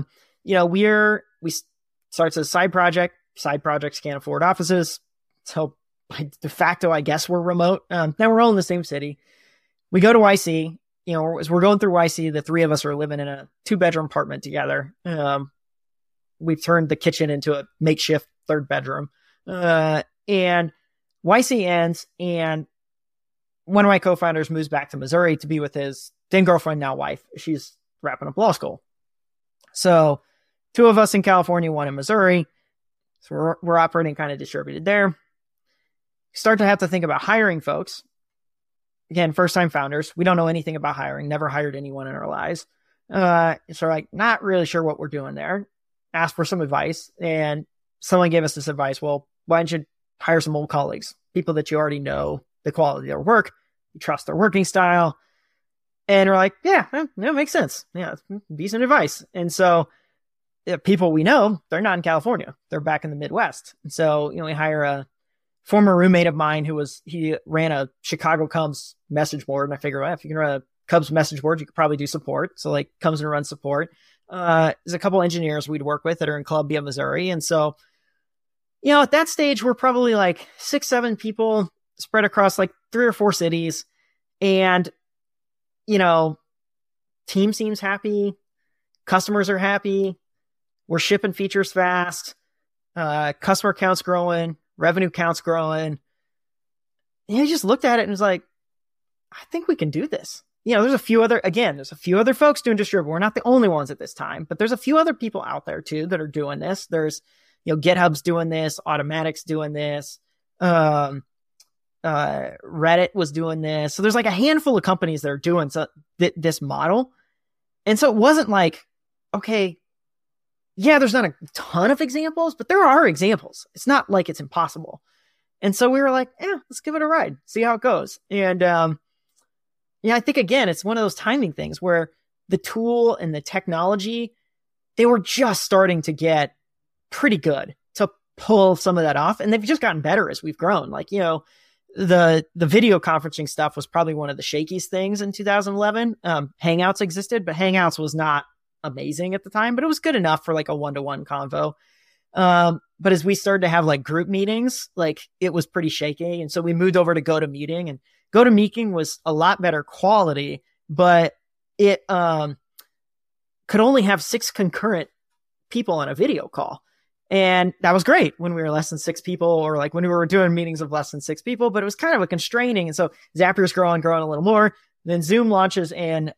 We starts as a side project. Side projects can't afford offices. So by de facto, I guess we're remote. Now we're all in the same city. We go to YC, as we're going through YC, the 3 of us are living in a 2-bedroom apartment together. We've turned the kitchen into a makeshift 3rd bedroom. And YC ends, and one of my co-founders moves back to Missouri to be with his then girlfriend, now wife. She's wrapping up law school. So 2 of us in California, 1 in Missouri. So we're operating kind of distributed there. Start to have to think about hiring folks. Again, first-time founders. We don't know anything about hiring. Never hired anyone in our lives. So like, not really sure what we're doing there. Asked for some advice, and someone gave us this advice. Well, why don't you hire some old colleagues, people that you already know the quality of their work, you trust their working style. And we're like, yeah, that makes sense. Yeah, decent advice. And so people we know, they're not in California. They're back in the Midwest. And so, we hire a former roommate of mine he ran a Chicago Cubs message board. And I figured, well, if you can run a Cubs message board, you could probably do support. So like comes and runs support. There's a couple engineers we'd work with that are in Columbia, Missouri. And so, at that stage, we're probably like 6-7 people spread across like 3 or 4 cities. And team seems happy. Customers are happy. We're shipping features fast. Customer count's growing. Revenue count's growing. And he just looked at it and was like, I think we can do this. There's a few other folks doing distribute. We're not the only ones at this time, but there's a few other people out there too that are doing this. There's, GitHub's doing this. Automatic's doing this. Reddit was doing this. So there's like a handful of companies that are doing this model. And so it wasn't like, okay, yeah, there's not a ton of examples, but there are examples. It's not like it's impossible. And so we were like, let's give it a ride, see how it goes. And, I think again, it's one of those timing things where the tool and the technology, they were just starting to get pretty good to pull some of that off. And they've just gotten better as we've grown. Like, the video conferencing stuff was probably one of the shakiest things in 2011. Hangouts existed, but Hangouts was not amazing at the time, but it was good enough for like a 1-to-1 convo. But as we started to have like group meetings, like it was pretty shaky. And so we moved over to GoToMeeting, and GoToMeeting was a lot better quality, but it could only have 6 concurrent people on a video call. And that was great when we were less than 6 people, or like when we were doing meetings of less than 6 people, but it was kind of a constraining. And so Zapier's growing a little more. Then Zoom launches in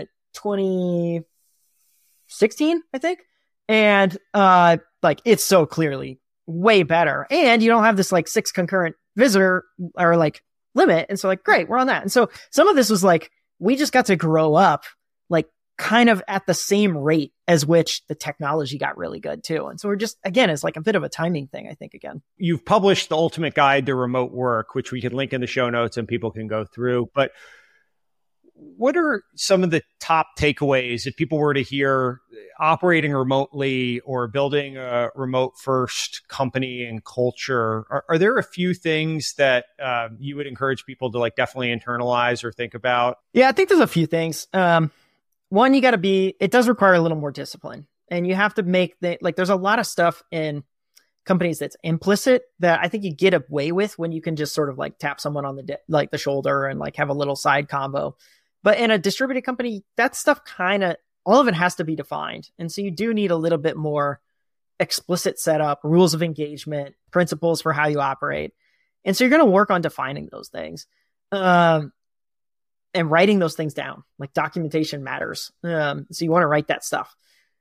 2016, I think. And like it's so clearly way better. And you don't have this like 6 concurrent visitor or like limit. And so like, great, we're on that. And so some of this was like, we just got to grow up like kind of at the same rate as which the technology got really good too. And so we're just, again, it's like a bit of a timing thing, I think, again. You've published the Ultimate Guide to Remote Work, which we can link in the show notes and people can go through. But what are some of the top takeaways if people were to hear operating remotely or building a remote first company and culture? Are there a few things that you would encourage people to like definitely internalize or think about? Yeah, I think there's a few things. One, it does require a little more discipline, and you have to there's a lot of stuff in companies that's implicit that I think you get away with when you can just sort of like tap someone on the shoulder and like have a little side combo. But in a distributed company, that stuff all of it has to be defined. And so you do need a little bit more explicit setup, rules of engagement, principles for how you operate. And so you're going to work on defining those things. And writing those things down, like documentation matters. So you want to write that stuff.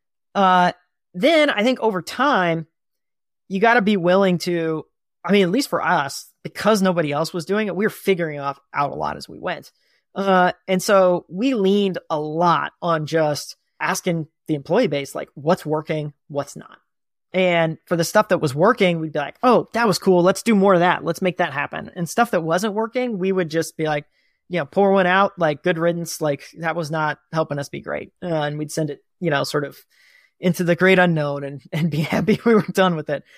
Then I think over time, you got to be willing to, at least for us, because nobody else was doing it, we were figuring out a lot as we went. And so we leaned a lot on just asking the employee base, like, what's working, what's not. And for the stuff that was working, we'd be like, oh, that was cool. Let's do more of that. Let's make that happen. And stuff that wasn't working, we would just be like, pour one out, like good riddance, like that was not helping us be great. And we'd send it, sort of into the great unknown and be happy we were done with it.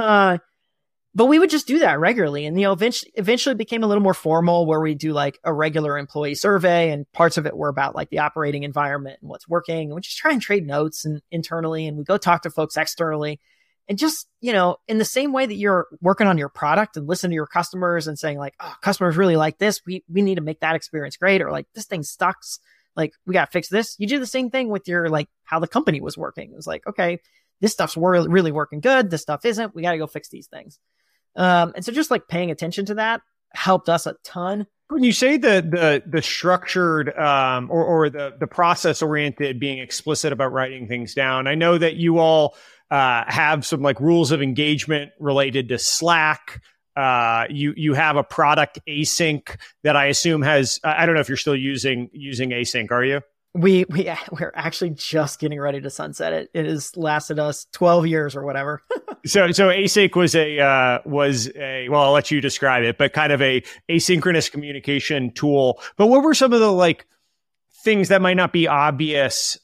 But we would just do that regularly. And, eventually it became a little more formal where we do like a regular employee survey, and parts of it were about like the operating environment and what's working. And we just try and trade notes internally, and we go talk to folks externally. And just, in the same way that you're working on your product and listen to your customers and saying like, oh, customers really like this. We need to make that experience great. Or like, this thing sucks. Like, we got to fix this. You do the same thing with your, like, how the company was working. It was like, okay, this stuff's really working good. This stuff isn't. We got to go fix these things. And so just like paying attention to that helped us a ton. When you say the structured or the process oriented, being explicit about writing things down, I know that you all have some like rules of engagement related to Slack. You have a product Async that I assume has, I don't know if you're still using Async, are you? We're actually just getting ready to sunset it. It has lasted us 12 years or whatever. So Async was well, I'll let you describe it, but kind of a asynchronous communication tool. But what were some of the like things that might not be obvious,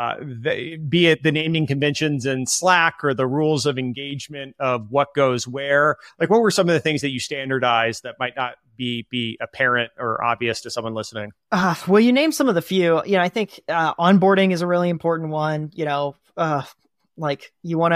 be it the naming conventions in Slack or the rules of engagement of what goes where? Like, what were some of the things that you standardized that might not be apparent or obvious to someone listening? Well, you named some of the few. I think onboarding is a really important one. Like you want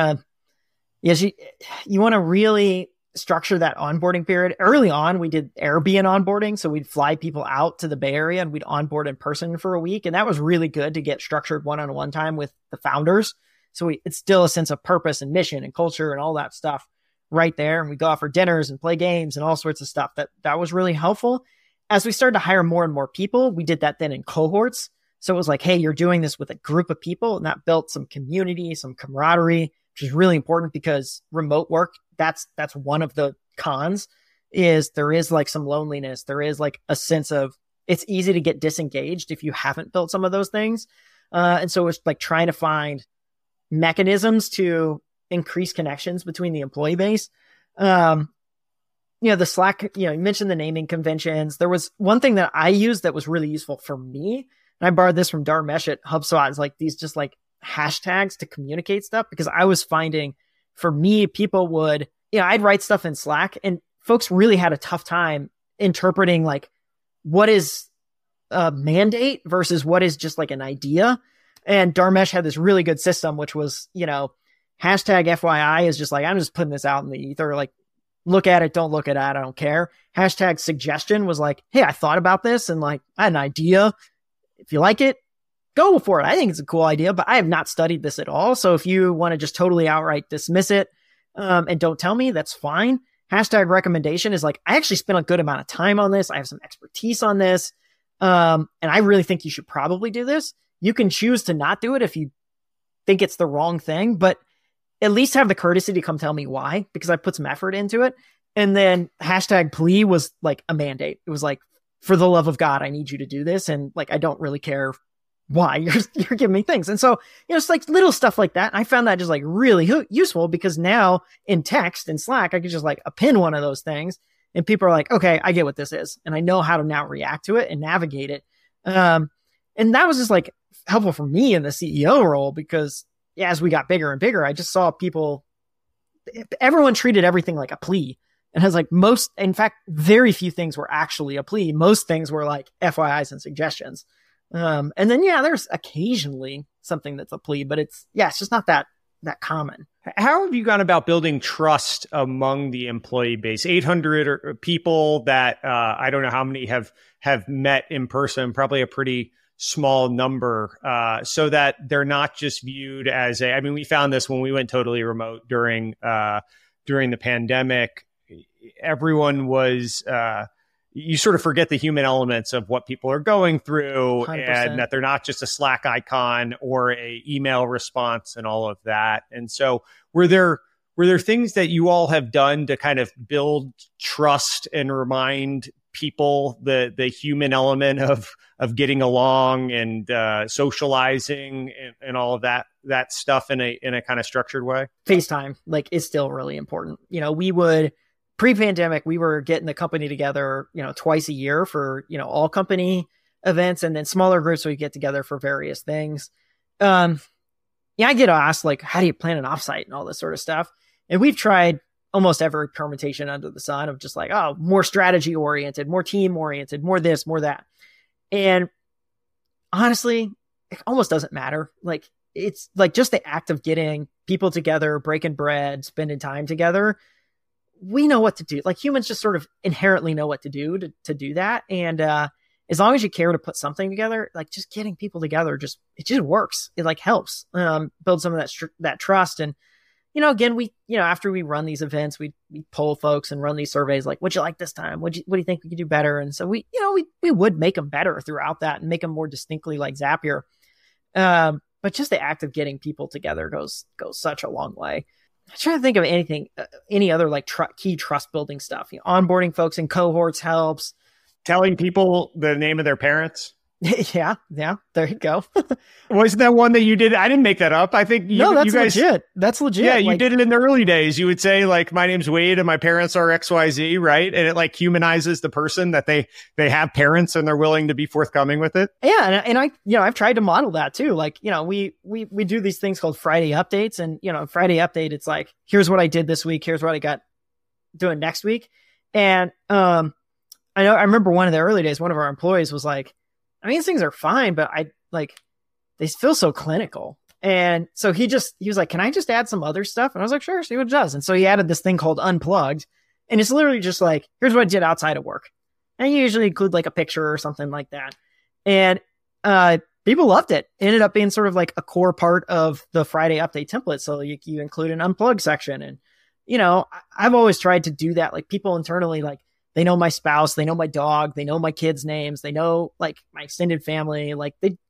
to really structure that onboarding period. Early on, we did Airbnb onboarding. So we'd fly people out to the Bay Area and we'd onboard in person for a week. And that was really good to get structured one-on-one time with the founders. So it's still a sense of purpose and mission and culture and all that stuff right there. And we go out for dinners and play games and all sorts of stuff. That was really helpful. As we started to hire more and more people, we did that then in cohorts. So it was like, hey, you're doing this with a group of people, and that built some community, some camaraderie, which is really important because remote work, that's one of the cons, is there is like some loneliness. There is like a sense of, it's easy to get disengaged if you haven't built some of those things. And so it's like trying to find mechanisms to increase connections between the employee base. The Slack, you mentioned the naming conventions. There was one thing that I used that was really useful for me, and I borrowed this from Dharmesh at HubSpot, is like these just like hashtags to communicate stuff, because I was finding for me, people would, I'd write stuff in Slack and folks really had a tough time interpreting like what is a mandate versus what is just like an idea. And Dharmesh had this really good system, which was, hashtag FYI is just like, I'm just putting this out in the ether, like look at it, don't look at it, I don't care. Hashtag suggestion was like, hey, I thought about this and like I had an idea. If you like it, go for it. I think it's a cool idea, but I have not studied this at all. So if you want to just totally outright dismiss it and don't tell me, that's fine. Hashtag recommendation is like, I actually spent a good amount of time on this. I have some expertise on this. And I really think you should probably do this. You can choose to not do it if you think it's the wrong thing, but at least have the courtesy to come tell me why, because I put some effort into it. And then hashtag plea was like a mandate. It was like, for the love of God, I need you to do this. And like, I don't really care why you're giving me things. And so, it's like little stuff like that. I found that just like really useful, because now in text and Slack, I could just like append one of those things and people are like, okay, I get what this is. And I know how to now react to it and navigate it. And that was just like helpful for me in the CEO role, because as we got bigger and bigger, I just saw everyone treated everything like a plea. And I was like, in fact, very few things were actually a plea. Most things were like FYIs and suggestions. And then, there's occasionally something that's a plea, but it's just not that common. How have you gone about building trust among the employee base? 800 people that I don't know how many have met in person, probably a pretty small number, so that they're not just viewed as we found this when we went totally remote during the pandemic. Everyone was, you sort of forget the human elements of what people are going through 100%. And that they're not just a Slack icon or a email response and all of that. And so were there things that you all have done to kind of build trust and remind people the human element of getting along and socializing and all of that stuff in a kind of structured way? FaceTime is still really important. We would pre-pandemic, we were getting the company together, twice a year for, all company events, and then smaller groups we get together for various things. I get asked how do you plan an offsite and all this sort of stuff. And we've tried almost every permutation under the sun of just more strategy oriented, more team oriented, more this, more that. And honestly, it almost doesn't matter. It's just the act of getting people together, breaking bread, spending time together. We know what to do. Humans just sort of inherently know what to do to do that. And as long as you care to put something together, just getting people together, it just works. It helps build some of that trust. And again, we after we run these events, we poll folks and run these surveys what'd you like this time? What do you think we could do better? And so we would make them better throughout that and make them more distinctly like Zapier. But just the act of getting people together goes such a long way. I'm trying to think of any other key trust building stuff. Onboarding folks in cohorts helps. Telling people the name of their parents. Yeah. There you go. Wasn't that one that you did? I didn't make that up. I think that's you guys, legit. That's legit. Yeah, you did it in the early days. You would say my name's Wade and my parents are XYZ, right? And it humanizes the person that they have parents and they're willing to be forthcoming with it. Yeah, and I I've tried to model that too. We do these things called Friday updates, and Friday update, it's here's what I did this week, here's what I got doing next week. And I remember one of the early days, one of our employees was these things are fine, but they feel so clinical. And so he was like, can I just add some other stuff? And I was like, sure, see what it does. And so he added this thing called Unplugged. And it's literally just here's what I did outside of work. And you usually include a picture or something like that. And people loved it. It ended up being sort of a core part of the Friday update template. So you include an unplug section. And, I've always tried to do that. People internally, they know my spouse, they know my dog, they know my kids' names, they know my extended family. I'm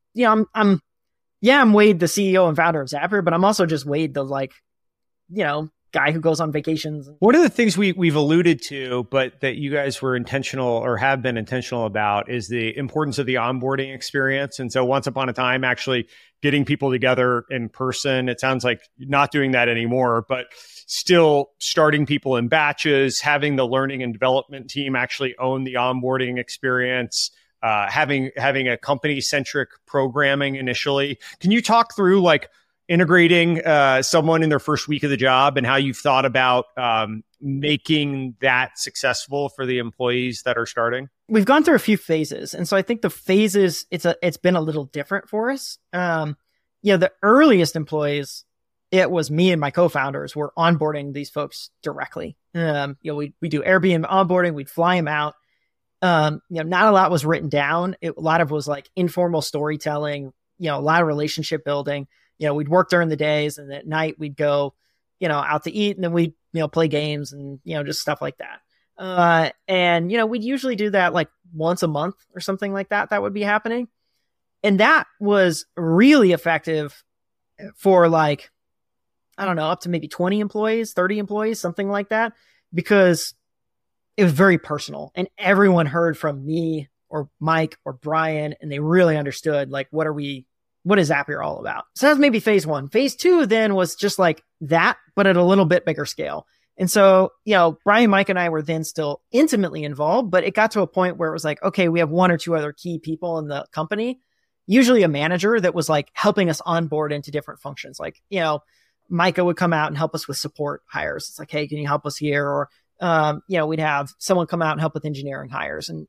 Wade, the CEO and founder of Zapier, but I'm also just Wade, the guy who goes on vacations. One of the things we've alluded to, but that you guys were intentional or have been intentional about, is the importance of the onboarding experience. And so once upon a time, actually getting people together in person, it sounds like not doing that anymore, but still starting people in batches, having the learning and development team actually own the onboarding experience, having a company-centric programming initially. Can you talk through integrating someone in their first week of the job and how you've thought about making that successful for the employees that are starting? We've gone through a few phases. And so I think the phases, it's been a little different for us. The earliest employees, it was me and my co-founders were onboarding these folks directly. We do Airbnb onboarding, we'd fly them out. Not a lot was written down. A lot of was informal storytelling, a lot of relationship building. We'd work during the days, and at night we'd go, out to eat, and then we'd, play games and, just stuff like that. And, we'd usually do that like once a month or something like that. That would be happening. And that was really effective for like, I don't know, up to maybe 20 employees, 30 employees, something like that, because it was very personal and everyone heard from me or Mike or Brian, and they really understood like, what is Zapier all about? So that's maybe phase one. Phase two then was just like that, but at a little bit bigger scale. And so, Brian, Mike, and I were then still intimately involved, but it got to a point where it was like, okay, we have one or two other key people in the company, usually a manager that was like helping us onboard into different functions. Like, Micah would come out and help us with support hires. It's like, hey, can you help us here? Or, we'd have someone come out and help with engineering hires, and,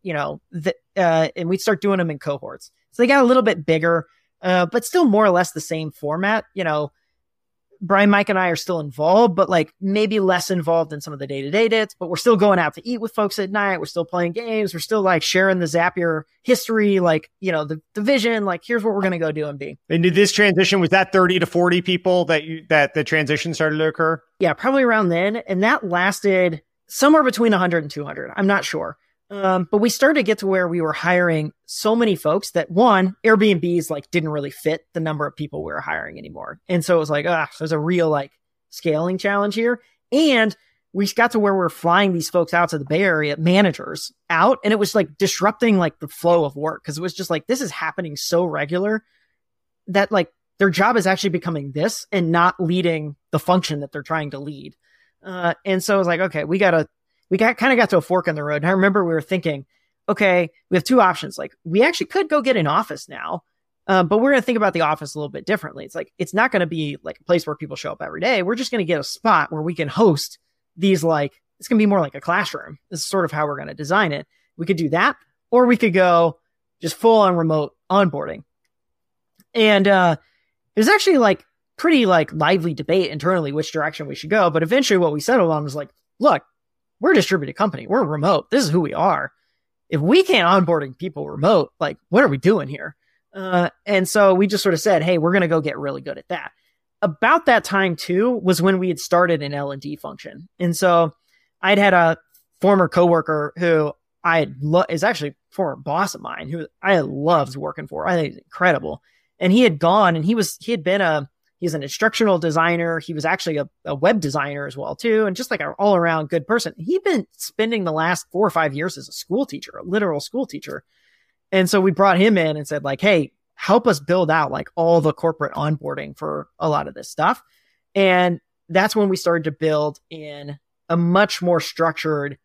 and we'd start doing them in cohorts. So they got a little bit bigger, but still more or less the same format. Brian, Mike, and I are still involved, but like maybe less involved in some of the day-to-day bits, but we're still going out to eat with folks at night. We're still playing games. We're still like sharing the Zapier history, like, the vision, like here's what we're going to go do and be. And did this transition, was that 30 to 40 people that the transition started to occur? Yeah, probably around then. And that lasted somewhere between 100 and 200. I'm not sure. But we started to get to where we were hiring so many folks that one, Airbnbs like didn't really fit the number of people we were hiring anymore. And so it was like, there's a real like scaling challenge here. And we got to where we're flying these folks out to the Bay Area, managers out. And it was like disrupting like the flow of work. Cause it was just like, this is happening so regular that like their job is actually becoming this and not leading the function that they're trying to lead. And so I was like, okay, we kind of got to a fork in the road. And I remember we were thinking, okay, we have two options. Like we actually could go get an office now, but we're going to think about the office a little bit differently. It's like, it's not going to be like a place where people show up every day. We're just going to get a spot where we can host these, like, it's going to be more like a classroom. This is sort of how we're going to design it. We could do that, or we could go just full on remote onboarding. And, it was actually like pretty like lively debate internally, which direction we should go. But eventually what we settled on was like, look, we're a distributed company. We're remote. This is who we are. If we can't onboarding people remote, like, what are we doing here? And so we just sort of said, hey, we're going to go get really good at that. About that time too was when we had started an L&D function. And so I'd had a former coworker who is actually a former boss of mine who I loved working for. I think he's incredible. And he had gone and he's an instructional designer. He was actually a web designer as well too. And just like an all around good person. He'd been spending the last 4 or 5 years as a school teacher, a literal school teacher. And so we brought him in and said like, hey, help us build out like all the corporate onboarding for a lot of this stuff. And that's when we started to build in a much more structured,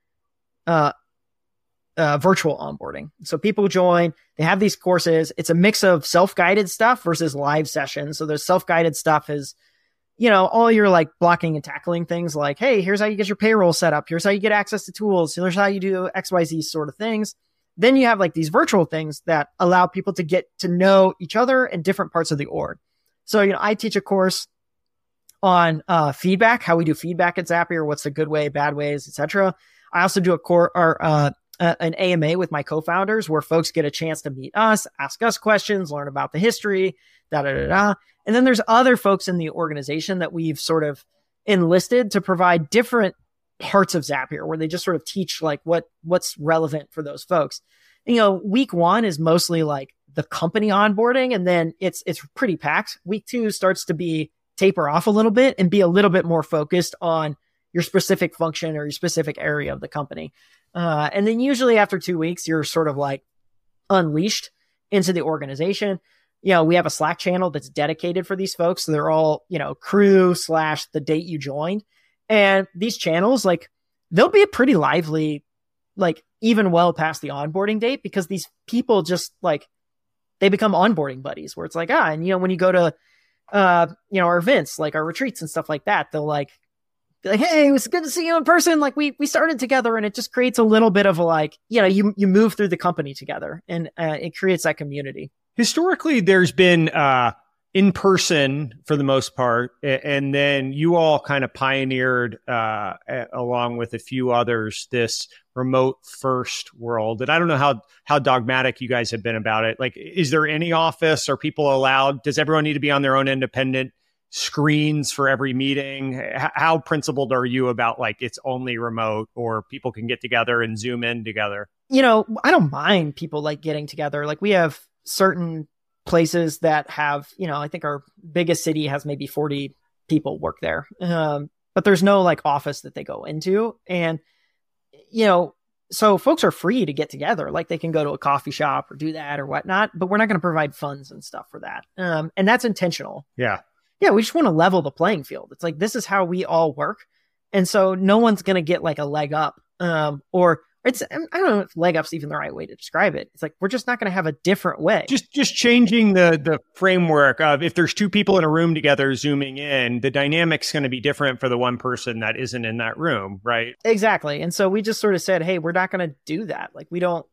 virtual onboarding. So people join, they have these courses. It's a mix of self-guided stuff versus live sessions. So there's self-guided stuff is, all your like blocking and tackling things like, hey, here's how you get your payroll set up. Here's how you get access to tools. Here's how you do XYZ sort of things. Then you have like these virtual things that allow people to get to know each other in different parts of the org. So, I teach a course on feedback, how we do feedback at Zapier, what's the good way, bad ways, etc. I also do an AMA with my co-founders where folks get a chance to meet us, ask us questions, learn about the history, And then there's other folks in the organization that we've sort of enlisted to provide different parts of Zapier where they just sort of teach like what's relevant for those folks. Week one is mostly like the company onboarding, and then it's pretty packed. Week two starts to taper off a little bit and be a little bit more focused on your specific function or your specific area of the company. And then usually after 2 weeks, you're sort of like unleashed into the organization. We have a Slack channel that's dedicated for these folks. So they're all, crew / the date you joined. And these channels, like, they'll be pretty lively, like even well past the onboarding date, because these people just like, they become onboarding buddies where it's like, and when you go to, our events, like our retreats and stuff like that, they'll be like, hey, it was good to see you in person. Like we started together, and it just creates a little bit of a like, you move through the company together, and it creates that community. Historically, there's been in person for the most part. And then you all kind of pioneered, along with a few others, this remote first world. And I don't know how dogmatic you guys have been about it. Like, is there any office? Are people allowed? Does everyone need to be on their own independent screens for every meeting? How principled are you about like it's only remote, or people can get together and Zoom in together? I don't mind people like getting together. Like, we have certain places that have, I think our biggest city has maybe 40 people work there. But there's no like office that they go into. And, so folks are free to get together. Like, they can go to a coffee shop or do that or whatnot, but we're not going to provide funds and stuff for that. And that's intentional. Yeah. Yeah. We just want to level the playing field. It's like, this is how we all work. And so no one's going to get like a leg up, or I don't know if leg up's even the right way to describe it. It's like, we're just not going to have a different way. Just changing the framework of, if there's two people in a room together zooming in, the dynamic's going to be different for the one person that isn't in that room, right? Exactly. And so we just sort of said, hey, we're not going to do that. Like, we don't,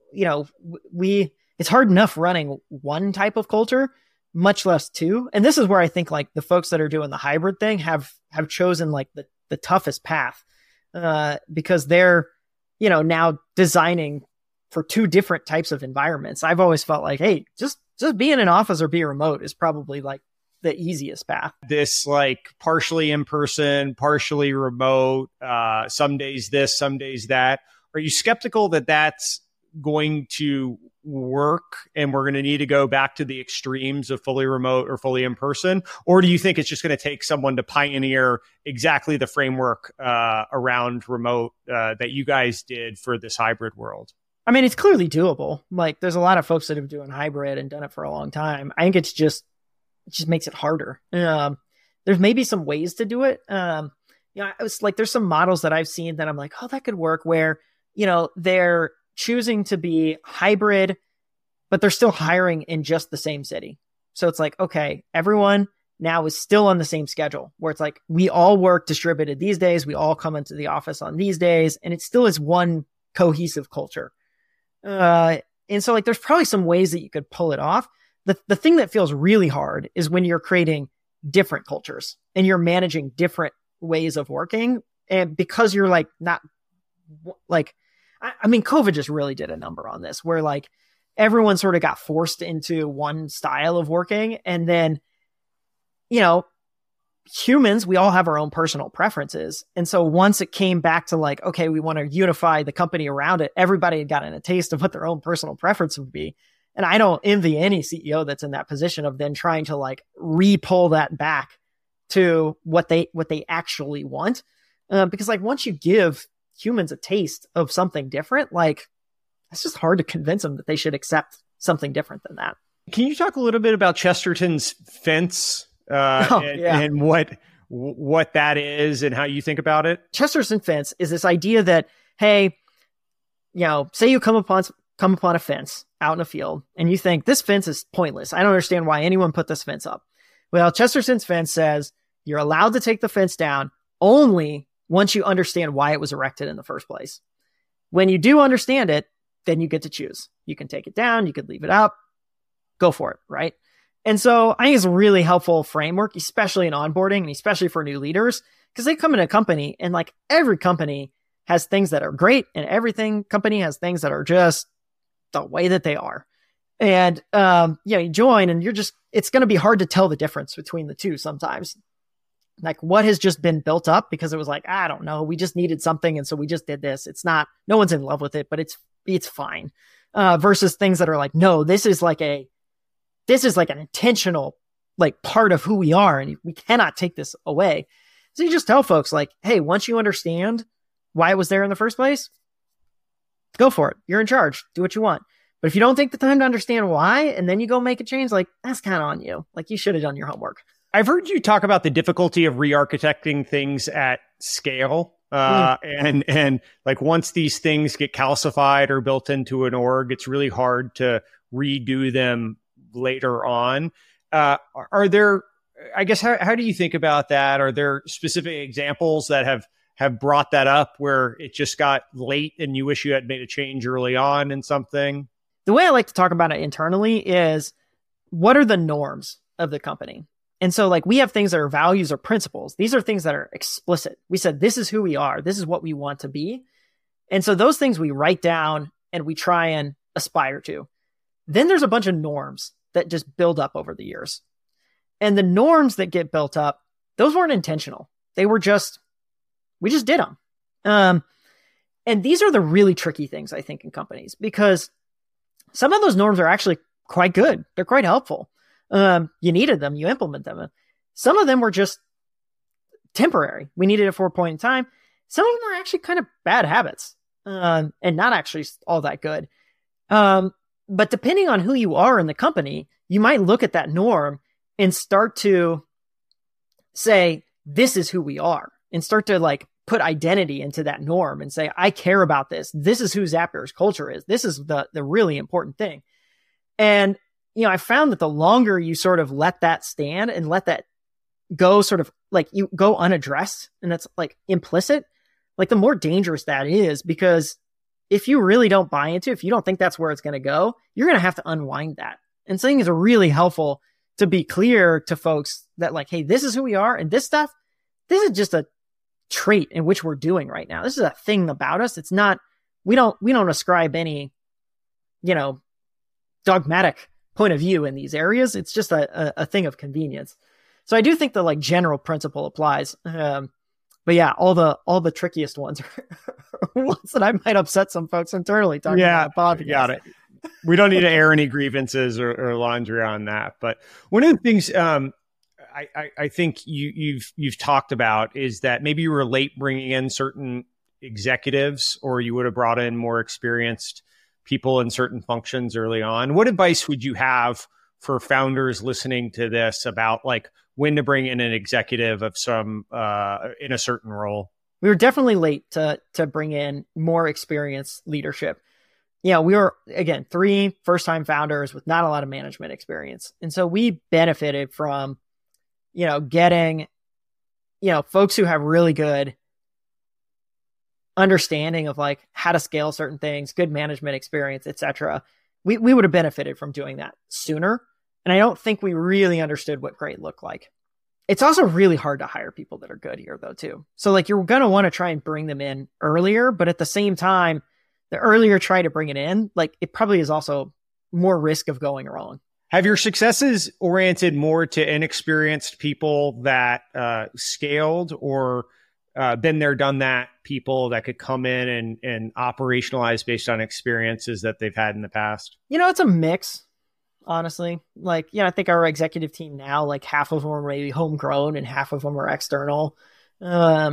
it's hard enough running one type of culture, much less two. And this is where I think like the folks that are doing the hybrid thing have chosen like the toughest path, because they're, now designing for two different types of environments. I've always felt like, hey, just be in an office or be remote is probably like the easiest path. This like partially in person, partially remote, some days this, some days that. Are you skeptical that that's going to work and we're going to need to go back to the extremes of fully remote or fully in person? Or do you think it's just going to take someone to pioneer exactly the framework around remote that you guys did for this hybrid world? I mean, it's clearly doable. Like, there's a lot of folks that have been doing hybrid and done it for a long time. I think it just makes it harder. There's maybe some ways to do it. It's like, there's some models that I've seen that I'm like, oh, that could work, where, they're choosing to be hybrid, but they're still hiring in just the same city. So it's like, okay, everyone now is still on the same schedule, where it's like, we all work distributed these days. We all come into the office on these days, and it still is one cohesive culture. And so like, there's probably some ways that you could pull it off. The thing that feels really hard is when you're creating different cultures and you're managing different ways of working. And because you're like, not like, I mean, COVID just really did a number on this, where like everyone sort of got forced into one style of working. And then, humans, we all have our own personal preferences. And so once it came back to like, okay, we want to unify the company around it, everybody had gotten a taste of what their own personal preference would be. And I don't envy any CEO that's in that position of then trying to like re-pull that back to what they actually want. Because like, once you give humans a taste of something different, like, it's just hard to convince them that they should accept something different than that. Can you talk a little bit about Chesterton's fence and what that is and how you think about it? Chesterton fence is this idea that, hey, say you come upon a fence out in a field and you think this fence is pointless. I don't understand why anyone put this fence up. Well, Chesterton's fence says you're allowed to take the fence down only once you understand why it was erected in the first place. When you do understand it, then you get to choose. You can take it down, you could leave it up, go for it, right? And so I think it's a really helpful framework, especially in onboarding and especially for new leaders, because they come in a company and like, every company has things that are great and company has things that are just the way that they are. And you join and it's going to be hard to tell the difference between the two sometimes. Like, what has just been built up because it was like, I don't know, we just needed something. And so we just did this. It's not, no one's in love with it, but it's fine. Versus things that are like, no, this is like an intentional, like, part of who we are. And we cannot take this away. So you just tell folks like, hey, once you understand why it was there in the first place, go for it. You're in charge. Do what you want. But if you don't take the time to understand why, and then you go make a change, like, that's kind of on you. Like, you should have done your homework. I've heard you talk about the difficulty of re-architecting things at scale. And like, once these things get calcified or built into an org, it's really hard to redo them later on. Are there, I guess, how do you think about that? Are there specific examples that have brought that up where it just got late and you wish you had made a change early on in something? The way I like to talk about it internally is, what are the norms of the company. And so like we have things that are values or principles. These are things that are explicit. We said, this is who we are. This is what we want to be. And so those things we write down and we try and aspire to. Then there's a bunch of norms that just build up over the years. And the norms that get built up, those weren't intentional. They were just, we just did them. And these are the really tricky things, I think, in companies, because some of those norms are actually quite good. They're quite helpful. You needed them, you implement them. Some of them were just temporary. We needed it for a point in time. Some of them are actually kind of bad habits, and not actually all that good. But depending on who you are in the company, you might look at that norm and start to say, this is who we are, and start to like put identity into that norm and say, I care about this. This is who Zapier's culture is. This is the really important thing. And, you know, I found that the longer you sort of let that stand and let that go sort of like you go unaddressed, and that's like implicit, like the more dangerous that is, because if you really don't buy into, if you don't think that's where it's going to go, you're going to have to unwind that. And so I think it's really helpful to be clear to folks that like, hey, this is who we are. And this stuff, this is just a trait in which we're doing right now. This is a thing about us. It's not, we don't ascribe any, you know, dogmatic point of view in these areas. It's just a thing of convenience. So I do think the like general principle applies. But yeah, all the trickiest ones are ones that I might upset some folks internally talking about podcast. Got it. We don't need to air any grievances or laundry on that. But one of the things I think you've talked about is that maybe you were late bringing in certain executives, or you would have brought in more experienced people in certain functions early on. What advice would you have for founders listening to this about like when to bring in an executive of some in a certain role? We were definitely late to bring in more experienced leadership. Yeah, we were, again, 3 first-time founders with not a lot of management experience. And so we benefited from, you know, getting, you know, folks who have really good understanding of like how to scale certain things, good management experience, et cetera. We would have benefited from doing that sooner. And I don't think we really understood what great looked like. It's also really hard to hire people that are good here though, too. So like you're going to want to try and bring them in earlier, but at the same time, the earlier you try to bring it in, like it probably is also more risk of going wrong. Have your successes oriented more to inexperienced people that scaled, or been there, done that people that could come in and operationalize based on experiences that they've had in the past? You know, it's a mix, honestly. Like, you know, I think our executive team now, like half of them are maybe homegrown and half of them are external. Yeah,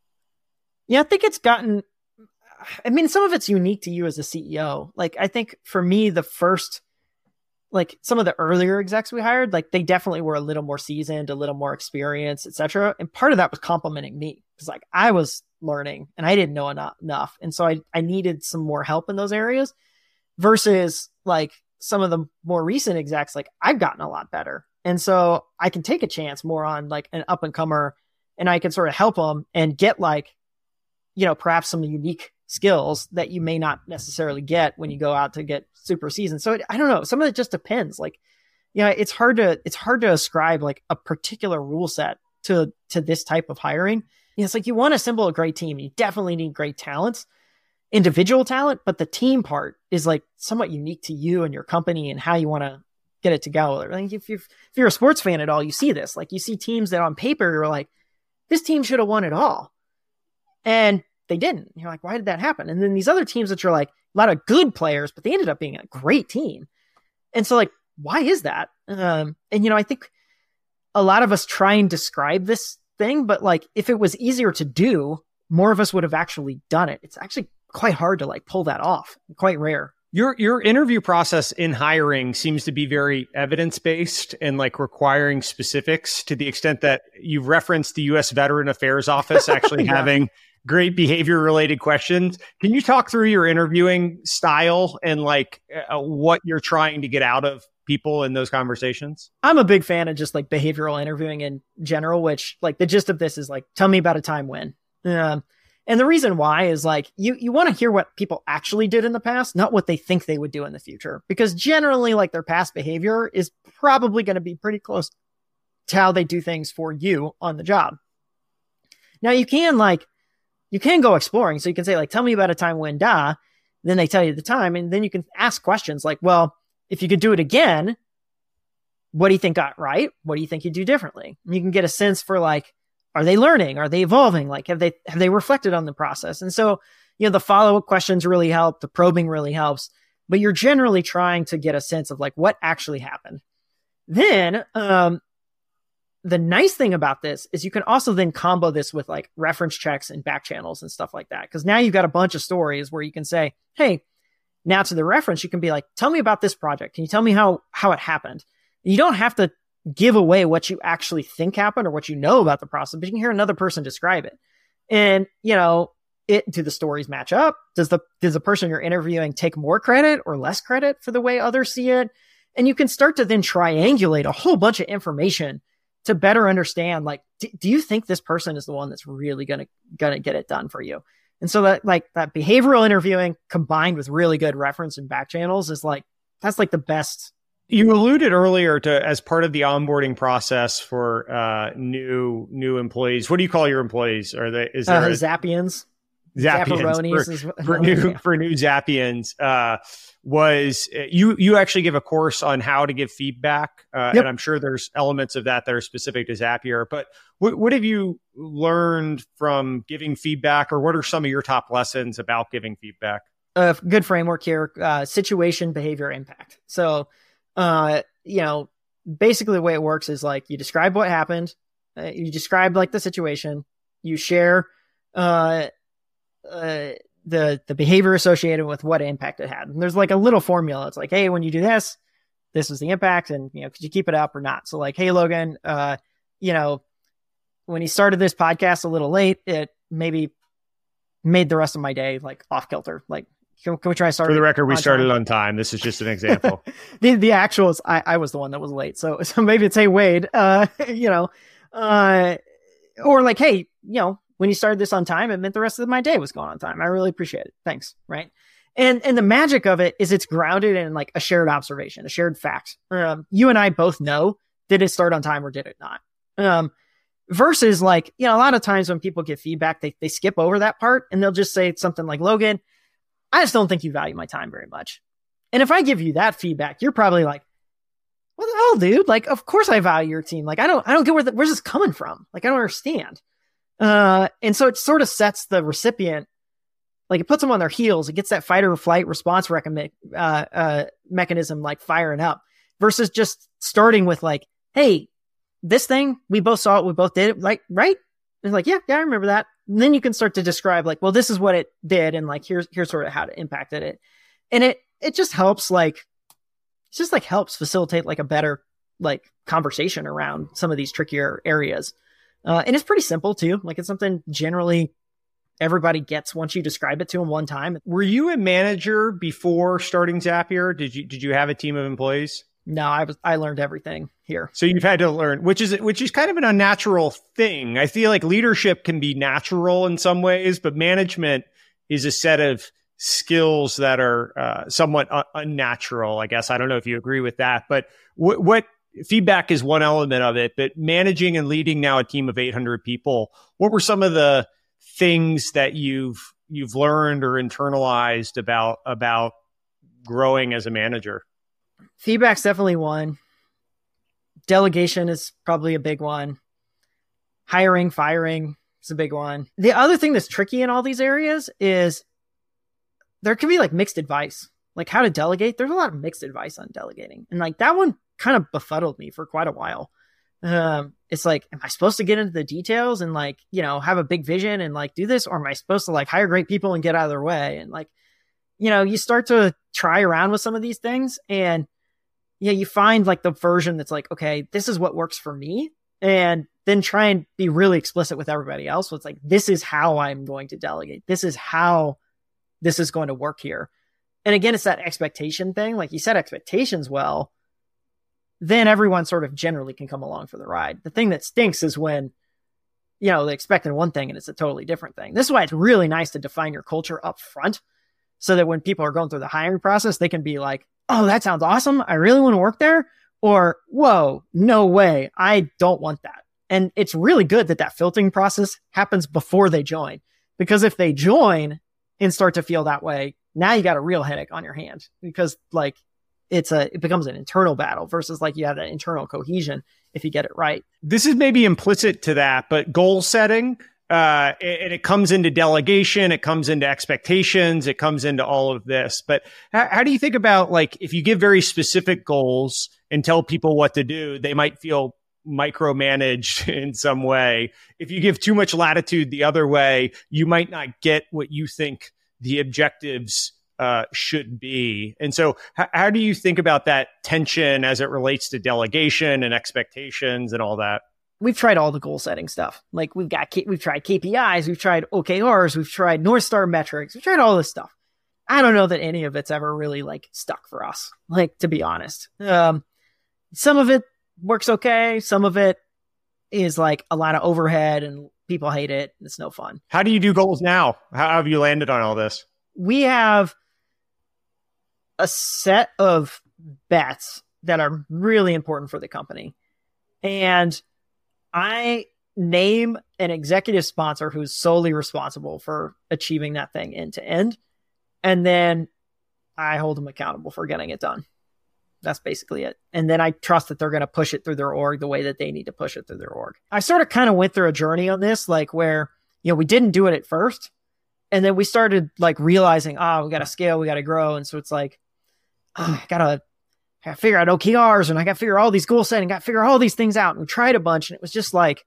I think it's gotten, I mean, some of it's unique to you as a CEO. Like, I think for me, the first, like some of the earlier execs we hired, like they definitely were a little more seasoned, a little more experienced, et cetera. And part of that was complimenting me, because like I was learning and I didn't know enough. And so I needed some more help in those areas, versus like some of the more recent execs, like I've gotten a lot better. And so I can take a chance more on like an up and comer, and I can sort of help them and get like, you know, perhaps some unique skills that you may not necessarily get when you go out to get super seasoned. So I don't know. Some of it just depends. Like, yeah, it's hard to ascribe like a particular rule set to this type of hiring. You know, it's like you want to assemble a great team. You definitely need great talents, individual talent, but the team part is like somewhat unique to you and your company and how you want to get it together. Like if you're a sports fan at all, you see this. Like you see teams that on paper you're like, this team should have won it all, and they didn't. You're like, why did that happen? And then these other teams that you're like, a lot of good players, but they ended up being a great team. And so like, why is that? And, you know, I think a lot of us try and describe this thing, but like, if it was easier to do, more of us would have actually done it. It's actually quite hard to like pull that off. Quite rare. Your interview process in hiring seems to be very evidence-based and like requiring specifics, to the extent that you've referenced the U.S. Veteran Affairs Office actually having great behavior-related questions. Can you talk through your interviewing style and like what you're trying to get out of people in those conversations? I'm a big fan of just like behavioral interviewing in general, which like the gist of this is like, tell me about a time when. And the reason why is like, you want to hear what people actually did in the past, not what they think they would do in the future. Because generally like their past behavior is probably going to be pretty close how they do things for you on the job. Now you can go exploring. So you can say like, tell me about a time when then they tell you the time. And then you can ask questions like, well, if you could do it again, what do you think got right? What do you think you'd do differently? And you can get a sense for like, are they learning? Are they evolving? Like, have they reflected on the process? And so, the follow-up questions really help. The probing really helps, but you're generally trying to get a sense of like what actually happened. Then, the nice thing about this is you can also then combo this with like reference checks and back channels and stuff like that. Cause now you've got a bunch of stories where you can say, hey, now to the reference, you can be like, tell me about this project. Can you tell me how it happened? You don't have to give away what you actually think happened or what you know about the process, but you can hear another person describe it. And, do the stories match up? Does the person you're interviewing take more credit or less credit for the way others see it? And you can start to then triangulate a whole bunch of information to better understand, like, do you think this person is the one that's really gonna get it done for you? And so that behavioral interviewing combined with really good reference and back channels is like, that's like the best. You alluded earlier to, as part of the onboarding process for new employees. What do you call your employees? Is there Zappians? Zappians for new Zappians. Was you actually give a course on how to give feedback, yep. And I'm sure there's elements of that are specific to Zapier. But what have you learned from giving feedback, or what are some of your top lessons about giving feedback? Good framework here: situation, behavior, impact. So, basically the way it works is like you describe what happened, you describe like the situation, you share the behavior associated with what impact it had. And there's like a little formula. It's like, hey, when you do this, this is the impact, and could you keep it up or not? So like, hey, Logan, when he started this podcast a little late, it maybe made the rest of my day like off kilter. Like, can we try to start? For the record, we started on time. This is just an example. The actual is I was the one that was late. So maybe it's, hey, Wade, or like, hey, when you started this on time, it meant the rest of my day was going on time. I really appreciate it. Thanks. Right. And the magic of it is it's grounded in like a shared observation, a shared fact. You and I both know, did it start on time or did it not? Versus like, a lot of times when people give feedback, they skip over that part and they'll just say something like, Logan, I just don't think you value my time very much. And if I give you that feedback, you're probably like, what the hell, dude? Like, of course I value your team. Like, I don't get where's this coming from? Like, I don't understand. And so it sort of sets the recipient, like it puts them on their heels. It gets that fight or flight response mechanism like firing up versus just starting with like, hey, this thing, we both saw it, we both did it, like, right? And like, yeah, I remember that. And then you can start to describe like, well, this is what it did. And like, here's sort of how it impacted it. And it just helps helps facilitate like a better like conversation around some of these trickier areas. And it's pretty simple too. Like it's something generally everybody gets once you describe it to them one time. Were you a manager before starting Zapier? Did you have a team of employees? No, I learned everything here. So you've had to learn, which is kind of an unnatural thing. I feel like leadership can be natural in some ways, but management is a set of skills that are somewhat unnatural, I guess. I don't know if you agree with that, but what feedback is one element of it, but managing and leading now a team of 800 people, what were some of the things that you've learned or internalized about growing as a manager? Feedback's definitely one. Delegation is probably a big one. Hiring, firing is a big one. The other thing that's tricky in all these areas is there can be like mixed advice, like how to delegate. There's a lot of mixed advice on delegating. And like that one kind of befuddled me for quite a while. It's like, am I supposed to get into the details and like, have a big vision and like do this? Or am I supposed to like hire great people and get out of their way? And like, you start to try around with some of these things and you find like the version that's like, okay, this is what works for me. And then try and be really explicit with everybody else. So it's like, this is how I'm going to delegate. This is how this is going to work here. And again, it's that expectation thing. Like you set expectations well, then everyone sort of generally can come along for the ride. The thing that stinks is when, they expected one thing and it's a totally different thing. This is why it's really nice to define your culture up front so that when people are going through the hiring process, they can be like, oh, that sounds awesome. I really want to work there. or, whoa, no way, I don't want that. And it's really good that that filtering process happens before they join, because if they join and start to feel that way, now you got a real headache on your hand, because like it becomes an internal battle versus like you have that internal cohesion if you get it right. This is maybe implicit to that, but goal setting, and it comes into delegation, it comes into expectations, it comes into all of this. But how do you think about, like, if you give very specific goals and tell people what to do, they might feel micromanaged in some way. If you give too much latitude the other way, you might not get what you think the objectives should be. And so how do you think about that tension as it relates to delegation and expectations and all that? We've tried all the goal setting stuff. Like we've tried KPIs, we've tried OKRs, we've tried North Star metrics, we've tried all this stuff. I don't know that any of it's ever really like stuck for us, like, to be honest. Some of it works okay. Some of it is like a lot of overhead and people hate it. It's no fun. How do you do goals now? How have you landed on all this? We have a set of bets that are really important for the company. And I name an executive sponsor who's solely responsible for achieving that thing end to end. And then I hold them accountable for getting it done. That's basically it. And then I trust that they're going to push it through their org the way that they need to push it through their org. I sort of kind of went through a journey on this, like where, we didn't do it at first. And then we started like realizing, we got to scale, we got to grow. And so it's like, I got to figure out OKRs and I got to figure all these goal setting, got to figure all these things out. And we tried a bunch and it was just like,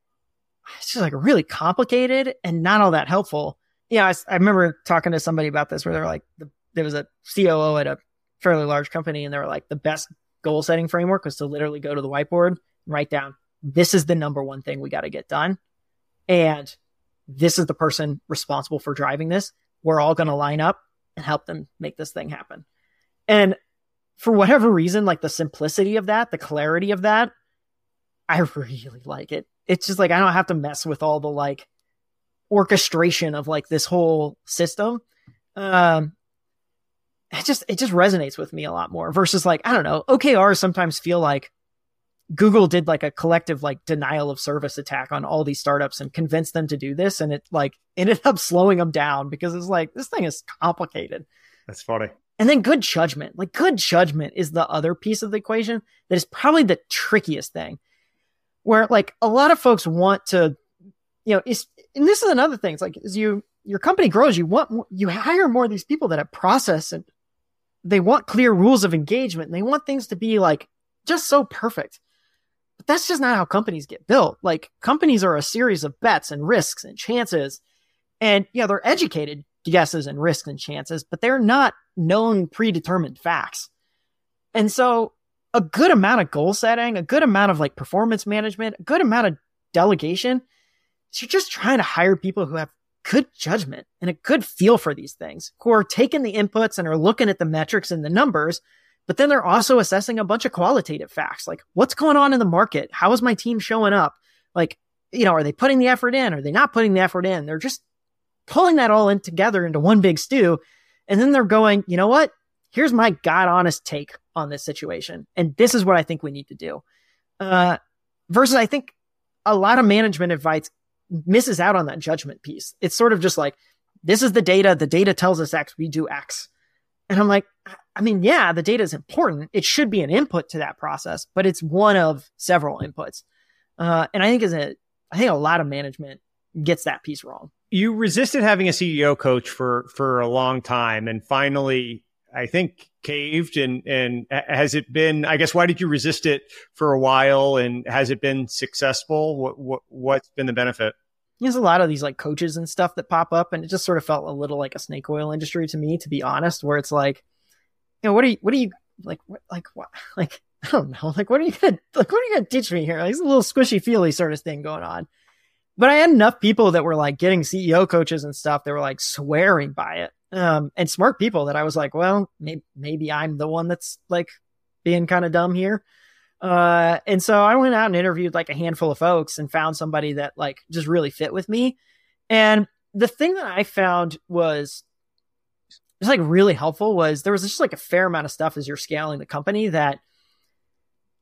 really complicated and not all that helpful. I remember talking to somebody about this where they were like, there was a COO at a fairly large company and they were like, the best goal setting framework was to literally go to the whiteboard and write down, this is the number one thing we got to get done. And this is the person responsible for driving this. We're all going to line up and help them make this thing happen. And for whatever reason, like the simplicity of that, the clarity of that, I really like it. It's just like, I don't have to mess with all the like orchestration of like this whole system. It just resonates with me a lot more versus like, I don't know, OKRs sometimes feel like Google did like a collective like denial of service attack on all these startups and convinced them to do this. And it like ended up slowing them down because it's like, this thing is complicated. That's funny. And then good judgment. Like good judgment is the other piece of the equation that is probably the trickiest thing, where like a lot of folks want to, and this is another thing. It's like as your company grows, you hire more of these people that have process and they want clear rules of engagement and they want things to be like just so perfect. But that's just not how companies get built. Like companies are a series of bets and risks and chances. And they're educated guesses and risks and chances, but they're not known predetermined facts. And so a good amount of goal setting, a good amount of like performance management, a good amount of delegation, you're just trying to hire people who have good judgment and a good feel for these things, who are taking the inputs and are looking at the metrics and the numbers, but then they're also assessing a bunch of qualitative facts, like what's going on in the market? How is my team showing up? Like, are they putting the effort in? Are they not putting the effort in? They're just pulling that all in together into one big stew. And then they're going, you know what? Here's my God honest take on this situation. And this is what I think we need to do. Versus I think a lot of management advice misses out on that judgment piece. It's sort of just like, this is the data tells us X, we do X. And I'm like, I mean, yeah, the data is important. It should be an input to that process, but it's one of several inputs. And I think a lot of management gets that piece wrong. You resisted having a CEO coach for a long time and finally, I think, caved. And has it been, I guess, why did you resist it for a while? And has it been successful? What's been the benefit? There's a lot of these like coaches and stuff that pop up, and it just sort of felt a little like a snake oil industry to me, to be honest, where it's like, what are you like, what, like, I don't know, like, what are you gonna teach me here? Like, it's a little squishy feely sort of thing going on. But I had enough people that were like getting CEO coaches and stuff that were like swearing by it. And smart people that I was like, well, maybe I'm the one that's like being kind of dumb here. And so I went out and interviewed like a handful of folks and found somebody that like just really fit with me. And the thing that I found was just like really helpful was there was just like a fair amount of stuff as you're scaling the company that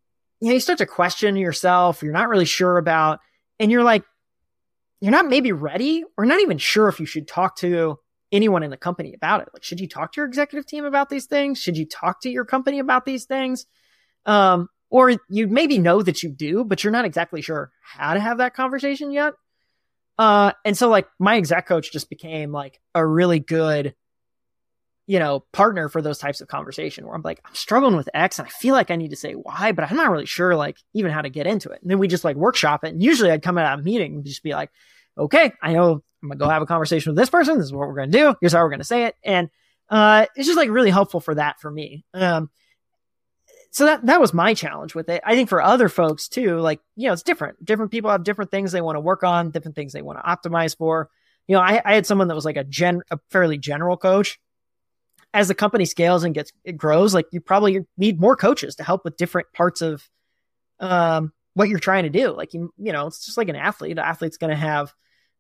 you start to question yourself. You're not really sure about, and you're like, you're not maybe ready or not even sure if you should talk to anyone in the company about it. Like, should you talk to your executive team about these things? Should you talk to your company about these things? Or you maybe know that you do, but you're not exactly sure how to have that conversation yet. And so like my exec coach just became like a really good, partner for those types of conversation where I'm like, I'm struggling with X and I feel like I need to say Y, but I'm not really sure like even how to get into it. And then we just like workshop it. And usually I'd come out of a meeting and just be like, okay, I know I'm going to go have a conversation with this person. This is what we're going to do. Here's how we're going to say it. And, it's just like really helpful for that for me. So that was my challenge with it. I think for other folks too, like, it's different. Different people have different things they want to work on, different things they want to optimize for. I had someone that was like a fairly general coach. As the company scales and it grows, like you probably need more coaches to help with different parts of what you're trying to do. Like, it's just like an athlete. An athlete's going to have,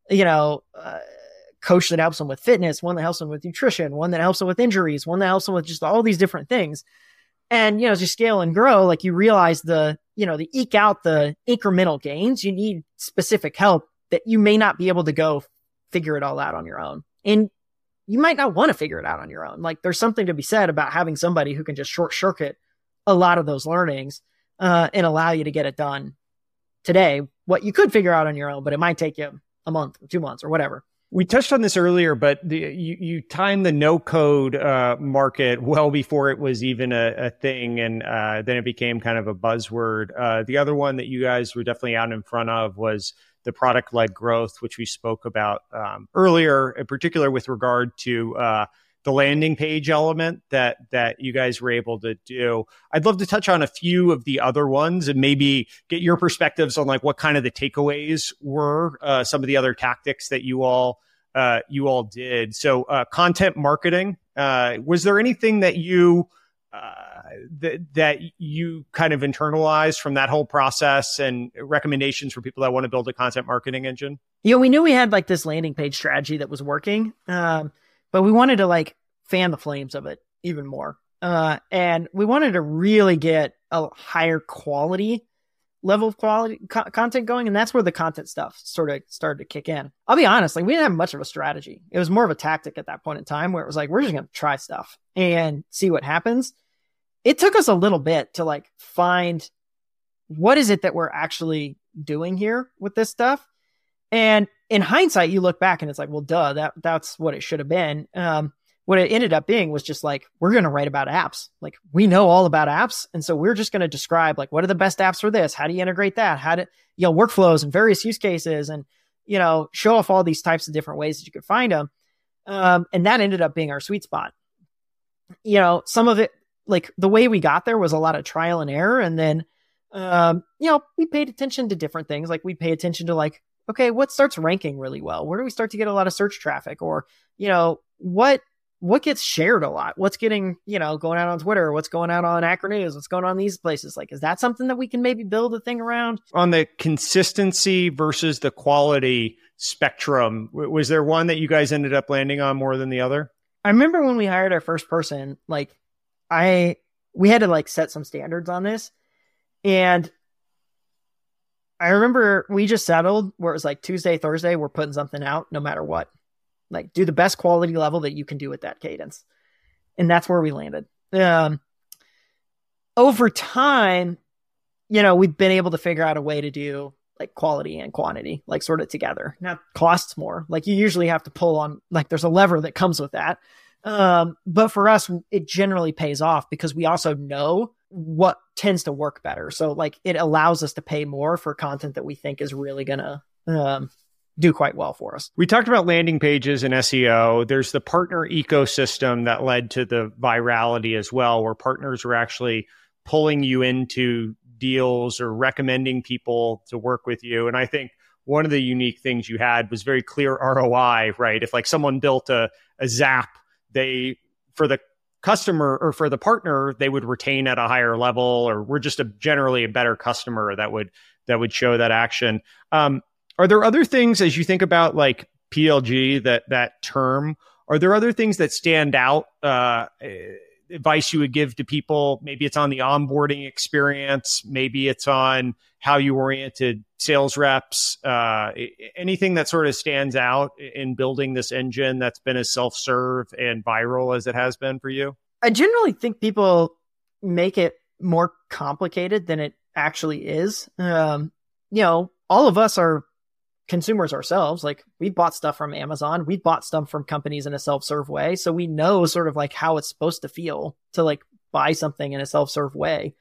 coach that helps them with fitness, one that helps them with nutrition, one that helps them with injuries, one that helps them with just all these different things. And, as you scale and grow, like you realize to eke out the incremental gains, you need specific help that you may not be able to go figure it all out on your own. And you might not want to figure it out on your own. Like there's something to be said about having somebody who can just short circuit a lot of those learnings and allow you to get it done today. What you could figure out on your own, but it might take you a month or 2 months or whatever. We touched on this earlier, but you timed the no code market well before it was even a thing. And then it became kind of a buzzword. The other one that you guys were definitely out in front of was the product-led growth, which we spoke about earlier, in particular with regard to the landing page element that you guys were able to do. I'd love to touch on a few of the other ones and maybe get your perspectives on like what kind of the takeaways were, some of the other tactics that you all did. So content marketing, was there anything that you that you kind of internalized from that whole process and recommendations for people that want to build a content marketing engine? We knew we had like this landing page strategy that was working. But we wanted to like fan the flames of it even more. And we wanted to really get a higher quality level of content going. And that's where the content stuff sort of started to kick in. I'll be honest, like we didn't have much of a strategy. It was more of a tactic at that point in time where it was like, we're just going to try stuff and see what happens. It took us a little bit to like find what is it that we're actually doing here with this stuff. And in hindsight, you look back and it's like, well, duh, that's what it should have been. What it ended up being was just like, we're going to write about apps. Like we know all about apps. And so we're just going to describe like, what are the best apps for this? How do you integrate that? How to, workflows and various use cases and, show off all these types of different ways that you could find them. And that ended up being our sweet spot. Some of it, like the way we got there was a lot of trial and error. And then, we paid attention to different things. Like we pay attention to like, okay, what starts ranking really well? Where do we start to get a lot of search traffic? Or, what gets shared a lot? What's getting, going out on Twitter? What's going out on Acro News? What's going on these places? Like, is that something that we can maybe build a thing around? On the consistency versus the quality spectrum, was there one that you guys ended up landing on more than the other? I remember when we hired our first person, like we had to like set some standards on this. And I remember we just settled where it was like Tuesday, Thursday, we're putting something out no matter what. Like do the best quality level that you can do with that cadence. And that's where we landed. Over time, we've been able to figure out a way to do like quality and quantity, like sort of together. Now costs more. Like you usually have to pull on, like there's a lever that comes with that. But for us, it generally pays off because we also know what tends to work better. So like it allows us to pay more for content that we think is really going to do quite well for us. We talked about landing pages and SEO. There's the partner ecosystem that led to the virality as well, where partners are actually pulling you into deals or recommending people to work with you. And I think one of the unique things you had was very clear ROI, right? If like someone built a Zap, for the customer or for the partner, they would retain at a higher level, or we're just generally a better customer that would show that action. Are there other things as you think about like PLG, that term, are there other things that stand out advice you would give to people? Maybe it's on the onboarding experience. Maybe it's on how you oriented sales reps. Anything that sort of stands out in building this engine that's been as self-serve and viral as it has been for you? I generally think people make it more complicated than it actually is. All of us are consumers ourselves. Like, we bought stuff from Amazon, we bought stuff from companies in a self-serve way. So we know sort of like how it's supposed to feel to like buy something in a self-serve way.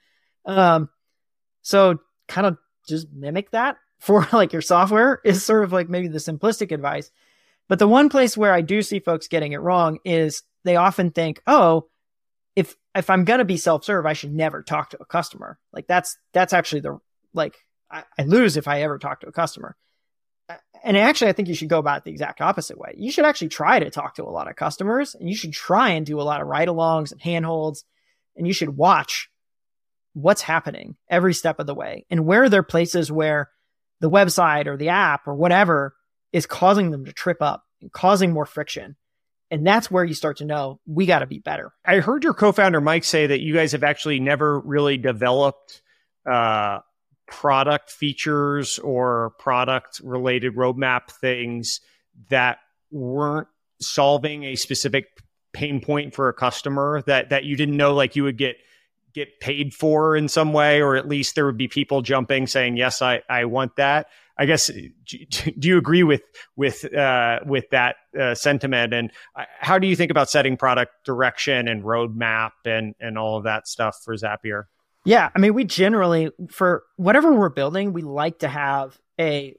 So kind of just mimic that for like your software is sort of like maybe the simplistic advice. But the one place where I do see folks getting it wrong is they often think, oh, if I'm going to be self-serve, I should never talk to a customer. Like that's actually I lose if I ever talk to a customer. And actually, I think you should go about it the exact opposite way. You should actually try to talk to a lot of customers, and you should try and do a lot of ride-alongs and handholds, and you should watch what's happening every step of the way. And where there are places where the website or the app or whatever is causing them to trip up and causing more friction. And that's where you start to know we got to be better. I heard your co-founder, Mike, say that you guys have actually never really developed product features or product related roadmap things that weren't solving a specific pain point for a customer that you didn't know like you would get paid for in some way, or at least there would be people jumping saying, yes, I want that. I guess, do you agree with that sentiment? And how do you think about setting product direction and roadmap and all of that stuff for Zapier? Yeah, I mean, we generally, for whatever we're building, we like to have a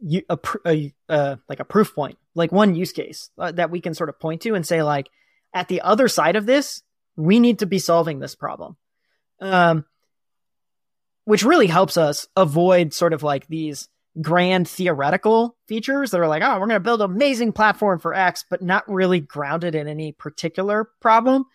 proof point, like one use case that we can sort of point to and say, like, at the other side of this, we need to be solving this problem, which really helps us avoid sort of like these grand theoretical features that are like, oh, we're going to build an amazing platform for X, but not really grounded in any particular problem.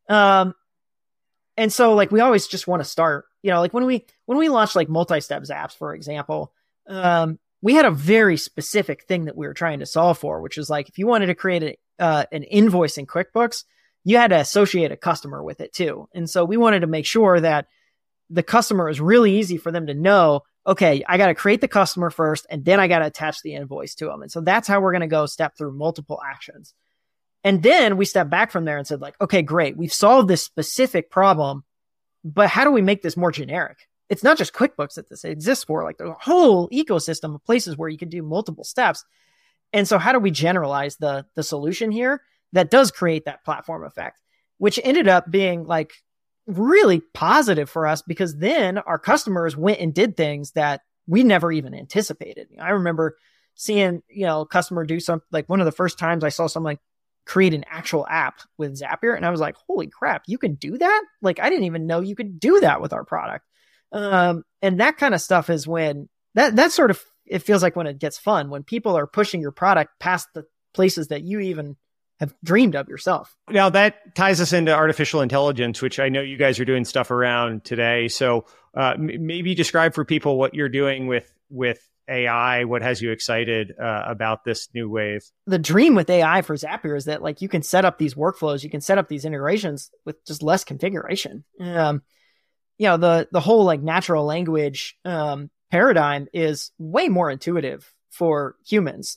And so like, we always just want to start, like when we launched like multi-step Zaps, for example, we had a very specific thing that we were trying to solve for, which is like, if you wanted to create an invoice in QuickBooks, you had to associate a customer with it too. And so we wanted to make sure that the customer is really easy for them to know, okay, I got to create the customer first, and then I got to attach the invoice to them. And so that's how we're going to go step through multiple actions. And then we stepped back from there and said like, okay, great. We've solved this specific problem, but how do we make this more generic? It's not just QuickBooks that this exists for. Like, there's a whole ecosystem of places where you can do multiple steps. And so how do we generalize the solution here that does create that platform effect, which ended up being like really positive for us, because then our customers went and did things that we never even anticipated. I remember seeing, a customer do something, like one of the first times I saw someone like create an actual app with Zapier. And I was like, holy crap, you can do that? Like, I didn't even know you could do that with our product. And that kind of stuff is when that sort of, it feels like when it gets fun, when people are pushing your product past the places that you even have dreamed of yourself. Now that ties us into artificial intelligence, which I know you guys are doing stuff around today. So maybe describe for people what you're doing with AI. What has you excited about this new wave? The dream with AI for Zapier is that like you can set up these workflows, you can set up these integrations with just less configuration. The whole like natural language paradigm is way more intuitive for humans.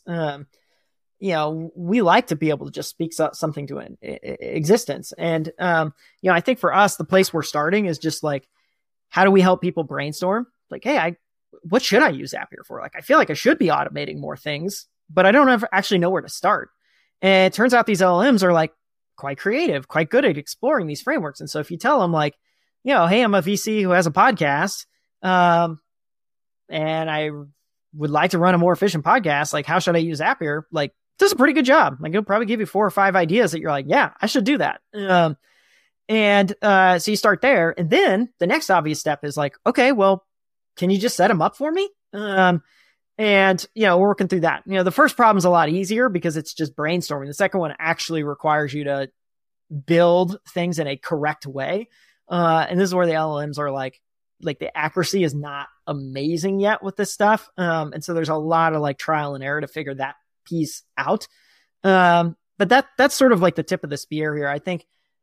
We like to be able to just speak something to an existence. And, I think for us, the place we're starting is just like, how do we help people brainstorm? Like, hey, what should I use Zapier for? Like, I feel like I should be automating more things, but I don't actually know where to start. And it turns out these LLMs are like quite creative, quite good at exploring these frameworks. And so if you tell them like, hey, I'm a VC who has a podcast, and I would like to run a more efficient podcast, like, how should I use Zapier? Like, does a pretty good job. Like, it'll probably give you 4 or 5 ideas that you're like, yeah, I should do that. So you start there. And then the next obvious step is like, okay, well, can you just set them up for me? We're working through that. The first problem is a lot easier because it's just brainstorming. The second one actually requires you to build things in a correct way. And this is where the LLMs are like the accuracy is not amazing yet with this stuff. And so there's a lot of like trial and error to figure that piece out. But that's sort of like the tip of the spear here. I think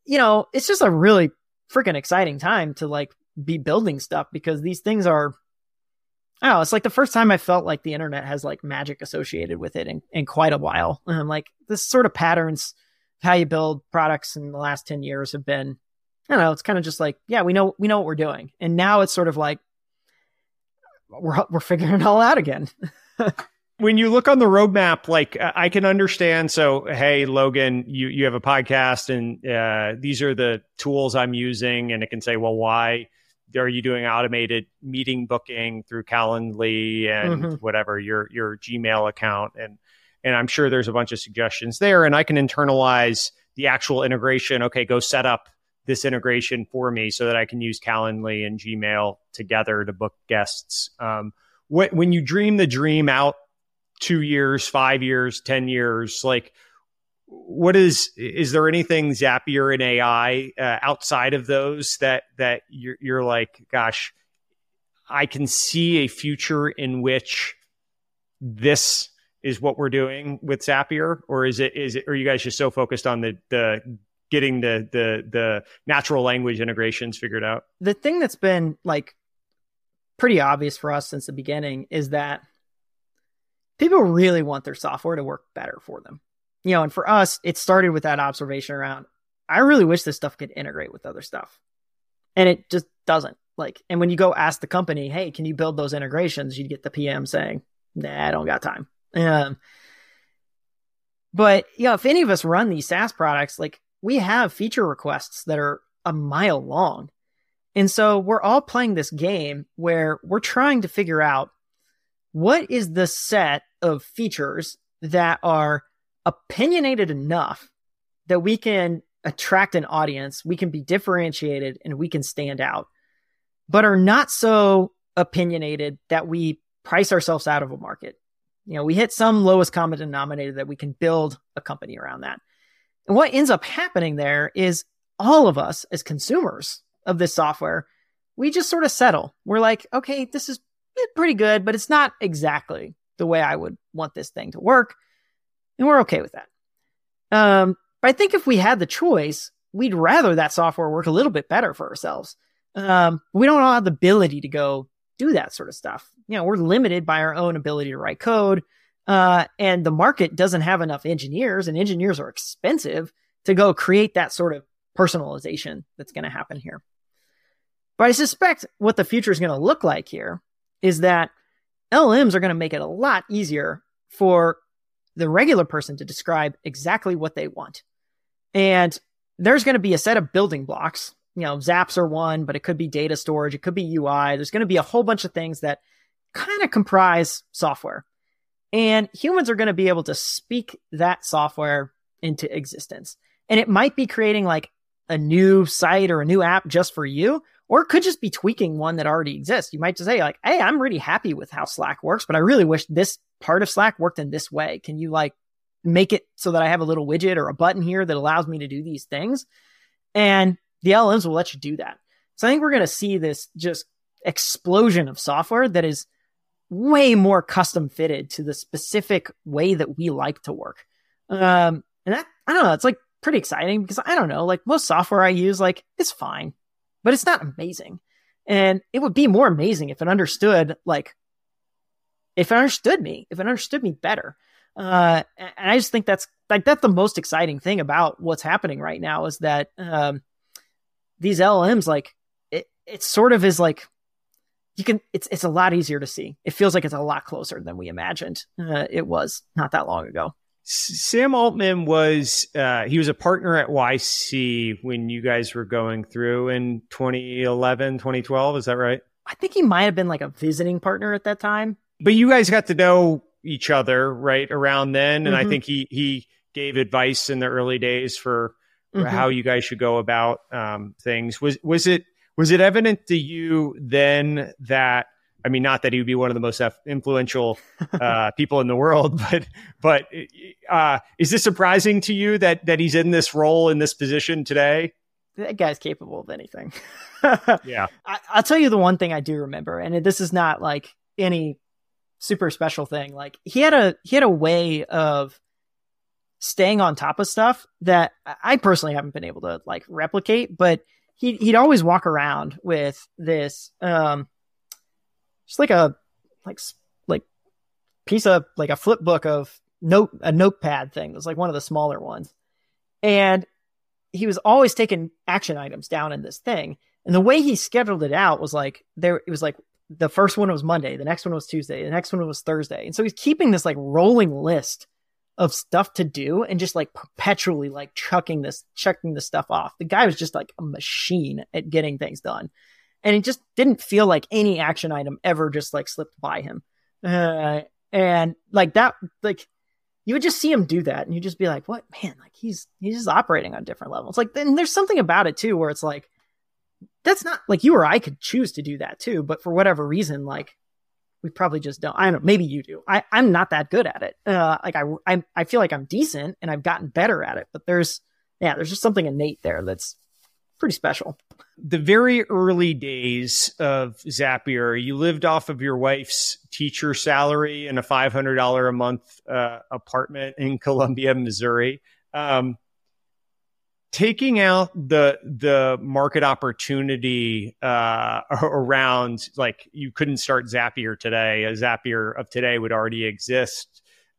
it's just a really freaking exciting time to like be building stuff, because these things are, I don't know, it's like the first time I felt like the internet has like magic associated with it in quite a while. And I'm like, this sort of patterns how you build products in the last 10 years have been, I don't know, it's kind of just like, yeah, we know what we're doing. And now it's sort of like, we're figuring it all out again. When you look on the roadmap, like I can understand. So, hey, Logan, you have a podcast and these are the tools I'm using. And it can say, well, why are you doing automated meeting booking through Calendly and whatever, your Gmail account? And I'm sure there's a bunch of suggestions there. And I can internalize the actual integration. Okay, go set up this integration for me so that I can use Calendly and Gmail together to book guests. When you dream the dream out 2 years, 5 years, 10 years, like what is there anything Zapier and AI outside of those that you're like, gosh, I can see a future in which this is what we're doing with Zapier? Or are you guys just so focused on the getting the natural language integrations figured out? The thing that's been like pretty obvious for us since the beginning is that people really want their software to work better for them. And for us, it started with that observation around, I really wish this stuff could integrate with other stuff. And it just doesn't. And when you go ask the company, hey, can you build those integrations? You get the PM saying, nah, I don't got time. But if any of us run these SaaS products, like we have feature requests that are a mile long. And so we're all playing this game where we're trying to figure out what is the set of features that are opinionated enough that we can attract an audience, we can be differentiated, and we can stand out, but are not so opinionated that we price ourselves out of a market. We hit some lowest common denominator that we can build a company around that. And what ends up happening there is all of us as consumers of this software, we just sort of settle. We're like, okay, this is pretty good, but it's not exactly the way I would want this thing to work. And we're okay with that. But I think if we had the choice, we'd rather that software work a little bit better for ourselves. We don't all have the ability to go do that sort of stuff. We're limited by our own ability to write code. And the market doesn't have enough engineers, and engineers are expensive to go create that sort of personalization that's going to happen here. But I suspect what the future is going to look like here is that LLMs are going to make it a lot easier for the regular person to describe exactly what they want. And there's going to be a set of building blocks. Zaps are one, but it could be data storage. It could be UI. There's going to be a whole bunch of things that kind of comprise software. And humans are going to be able to speak that software into existence. And it might be creating like a new site or a new app just for you, or it could just be tweaking one that already exists. You might just say like, hey, I'm really happy with how Slack works, but I really wish this part of Slack worked in this way. Can you like make it so that I have a little widget or a button here that allows me to do these things? And the LLMs will let you do that. So I think we're going to see this just explosion of software that is way more custom fitted to the specific way that we like to work. And that, I don't know, it's like pretty exciting because I don't know, like most software I use, like it's fine, but it's not amazing. And it would be more amazing if it understood, like, if it understood me better. And I just think that's the most exciting thing about what's happening right now is that, these LLMs, like it sort of is like, it's a lot easier to see. It feels like it's a lot closer than we imagined. It was not that long ago. Sam Altman was he was a partner at YC when you guys were going through in 2011, 2012. Is that right? I think he might have been like a visiting partner at that time. But you guys got to know each other right around then. And I think he gave advice in the early days for how you guys should go about things. Was it evident to you then that, I mean, not that he would be one of the most influential people in the world, but is this surprising to you that he's in this role, in this position today? That guy's capable of anything. Yeah. I'll tell you the one thing I do remember, and this is not like any super special thing. Like he had a way of staying on top of stuff that I personally haven't been able to like replicate, but he'd always walk around with this, just like a piece of like a flip book of a notepad thing. It was like one of the smaller ones. And he was always taking action items down in this thing. And the way he scheduled it out was like, it was like the first one was Monday, the next one was Tuesday, the next one was Thursday. And so he's keeping this like rolling list of stuff to do and just like perpetually like checking this stuff off. The guy was just like a machine at getting things done. And it just didn't feel like any action item ever just like slipped by him. And like that, like you would just see him do that and you just be like, what, man, like he's just operating on different levels. Like, then there's something about it too, where it's like, that's not like you or I could choose to do that too. But for whatever reason, like we probably just don't. I don't know. Maybe you do. I'm not that good at it. Like I feel like I'm decent and I've gotten better at it, but there's just something innate there that's pretty special. The very early days of Zapier, you lived off of your wife's teacher salary in a $500 a month apartment in Columbia, Missouri. Taking out the market opportunity around, like, you couldn't start Zapier today. A Zapier of today would already exist.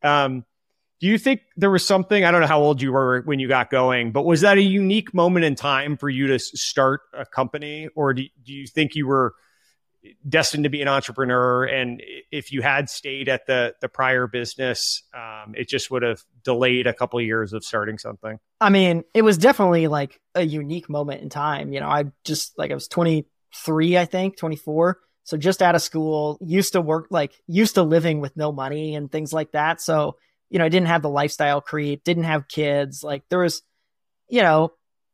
Do you think there was something, I don't know how old you were when you got going, but was that a unique moment in time for you to start a company? Or do you think you were destined to be an entrepreneur? And if you had stayed at the prior business, it just would have delayed a couple of years of starting something? I mean, it was definitely like a unique moment in time. You know, I was 23, I think, 24. So just out of school, used to living with no money and things like that. So, you know, I didn't have the lifestyle creep, didn't have kids. Like there was, you know,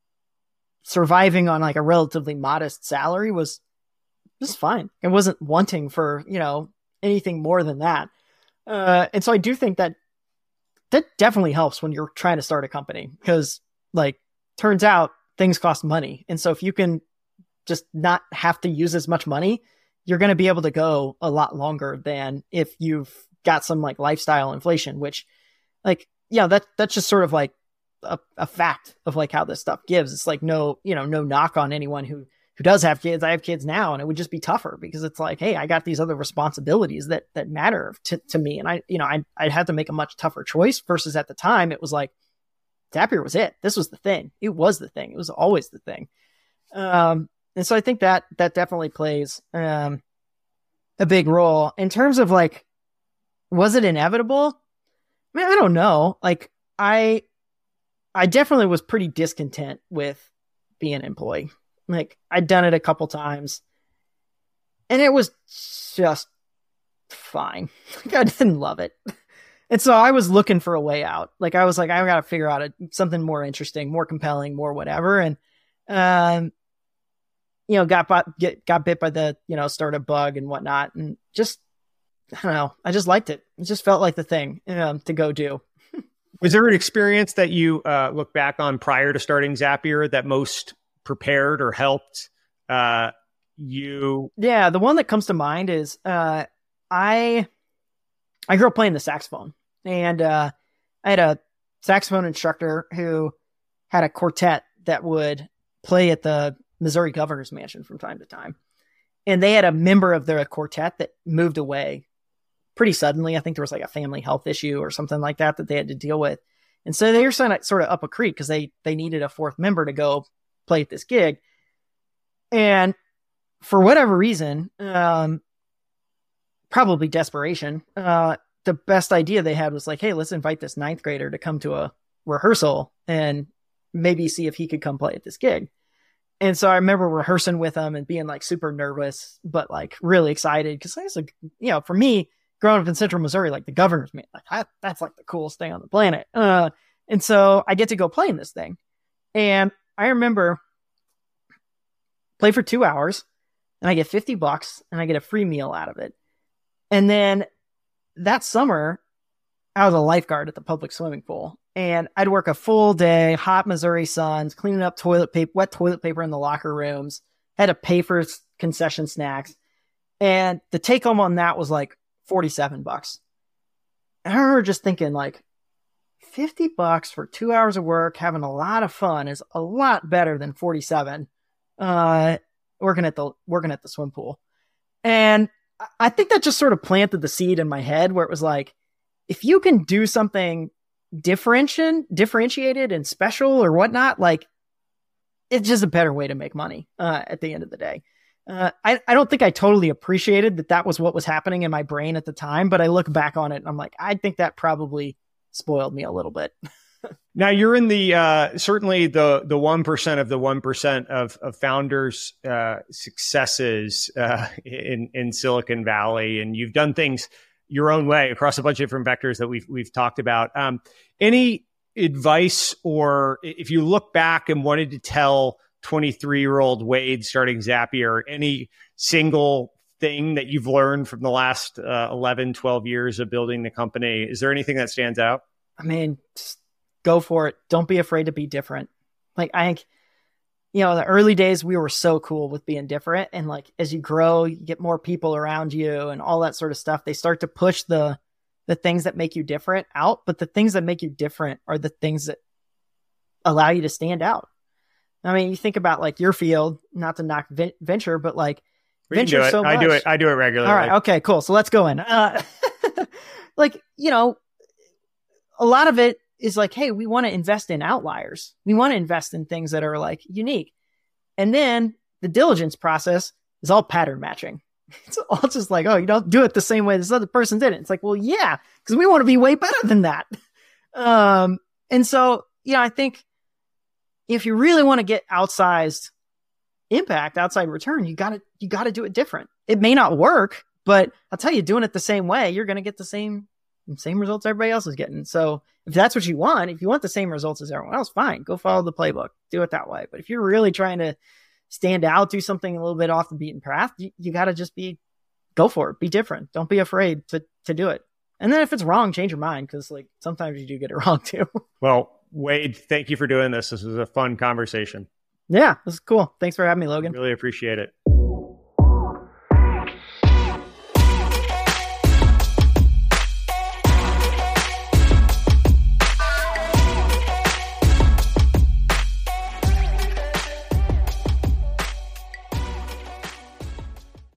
surviving on like a relatively modest salary was just fine. I wasn't wanting for, you know, anything more than that. And so I do think that definitely helps when you're trying to start a company, because like turns out things cost money. And so if you can just not have to use as much money, you're going to be able to go a lot longer than if you've got some like lifestyle inflation, which like, yeah, that's just sort of like a fact of like how this stuff gives. It's like no knock on anyone who does have kids. I have kids now, and it would just be tougher because it's like, hey, I got these other responsibilities that matter to me. And I'd have to make a much tougher choice versus at the time it was like Zapier was it. This was the thing. It was the thing. It was always the thing. And so I think that definitely plays a big role in terms of like, was it inevitable? I mean, I don't know. Like I definitely was pretty discontent with being an employee. Like I'd done it a couple times and it was just fine. Like, I didn't love it. And so I was looking for a way out. Like I was like, I got to figure out something more interesting, more compelling, more whatever. And, you know, got bit by the, you know, startup bug and whatnot. And just, I don't know. I just liked it. It just felt like the thing to go do. Was there an experience that you look back on prior to starting Zapier that most prepared or helped you? Yeah, the one that comes to mind is I grew up playing the saxophone, and I had a saxophone instructor who had a quartet that would play at the Missouri Governor's Mansion from time to time. And they had a member of their quartet that moved away pretty suddenly. I think there was like a family health issue or something like that they had to deal with. And so they were sort of up a creek because they needed a fourth member to go play at this gig. And for whatever reason, probably desperation, the best idea they had was like, hey, let's invite this ninth grader to come to a rehearsal and maybe see if he could come play at this gig. And so I remember rehearsing with him and being like super nervous, but like really excited. Cause I was like, you know, for me growing up in Central Missouri, like the Governor's Mansion, like that's like the coolest thing on the planet. And so I get to go play in this thing. And I remember play for 2 hours and I get $50 and I get a free meal out of it. And then that summer I was a lifeguard at the public swimming pool, and I'd work a full day, hot Missouri suns, cleaning up wet toilet paper in the locker rooms, had to pay for concession snacks. And the take home on that was like $47. And I remember just thinking like, $50 for 2 hours of work, having a lot of fun is a lot better than 47 working at the swim pool. And I think that just sort of planted the seed in my head where it was like, if you can do something differentiated and special or whatnot, like it's just a better way to make money at the end of the day. I don't think I totally appreciated that was what was happening in my brain at the time, but I look back on it and I'm like, I think that probably spoiled me a little bit. Now you're in the certainly the 1% of the 1% of founders' successes in Silicon Valley, and you've done things your own way across a bunch of different vectors that we've talked about. Any advice, or if you look back and wanted to tell 23-year-old Wade starting Zapier, any single thing that you've learned from the last 11, 12 years of building the company? Is there anything that stands out? I mean, just go for it. Don't be afraid to be different. Like, I think, the early days, we were so cool with being different. And like, as you grow, you get more people around you and all that sort of stuff. They start to push the things that make you different out. But the things that make you different are the things that allow you to stand out. I mean, you think about like your field, not to knock venture, but like venture so much. I do it regularly. All right. Okay, cool. So let's go in. Like, a lot of it is like, hey, we want to invest in outliers. We want to invest in things that are like unique. And then the diligence process is all pattern matching. It's all just like, oh, you don't do it the same way this other person did it. It's like, well, yeah, because we want to be way better than that. And so, I think if you really want to get outsized impact, outside return, you got to do it different. It may not work, but I'll tell you, doing it the same way, you're going to get the same results everybody else is getting. So if that's what you want, if you want the same results as everyone else, fine, go follow the playbook, do it that way. But if you're really trying to stand out, do something a little bit off the beaten path, you got to just go for it, be different. Don't be afraid to do it. And then if it's wrong, change your mind, because like sometimes you do get it wrong too. Well, Wade, thank you for doing this. This was a fun conversation. Yeah, this is cool. Thanks for having me, Logan. Really appreciate it.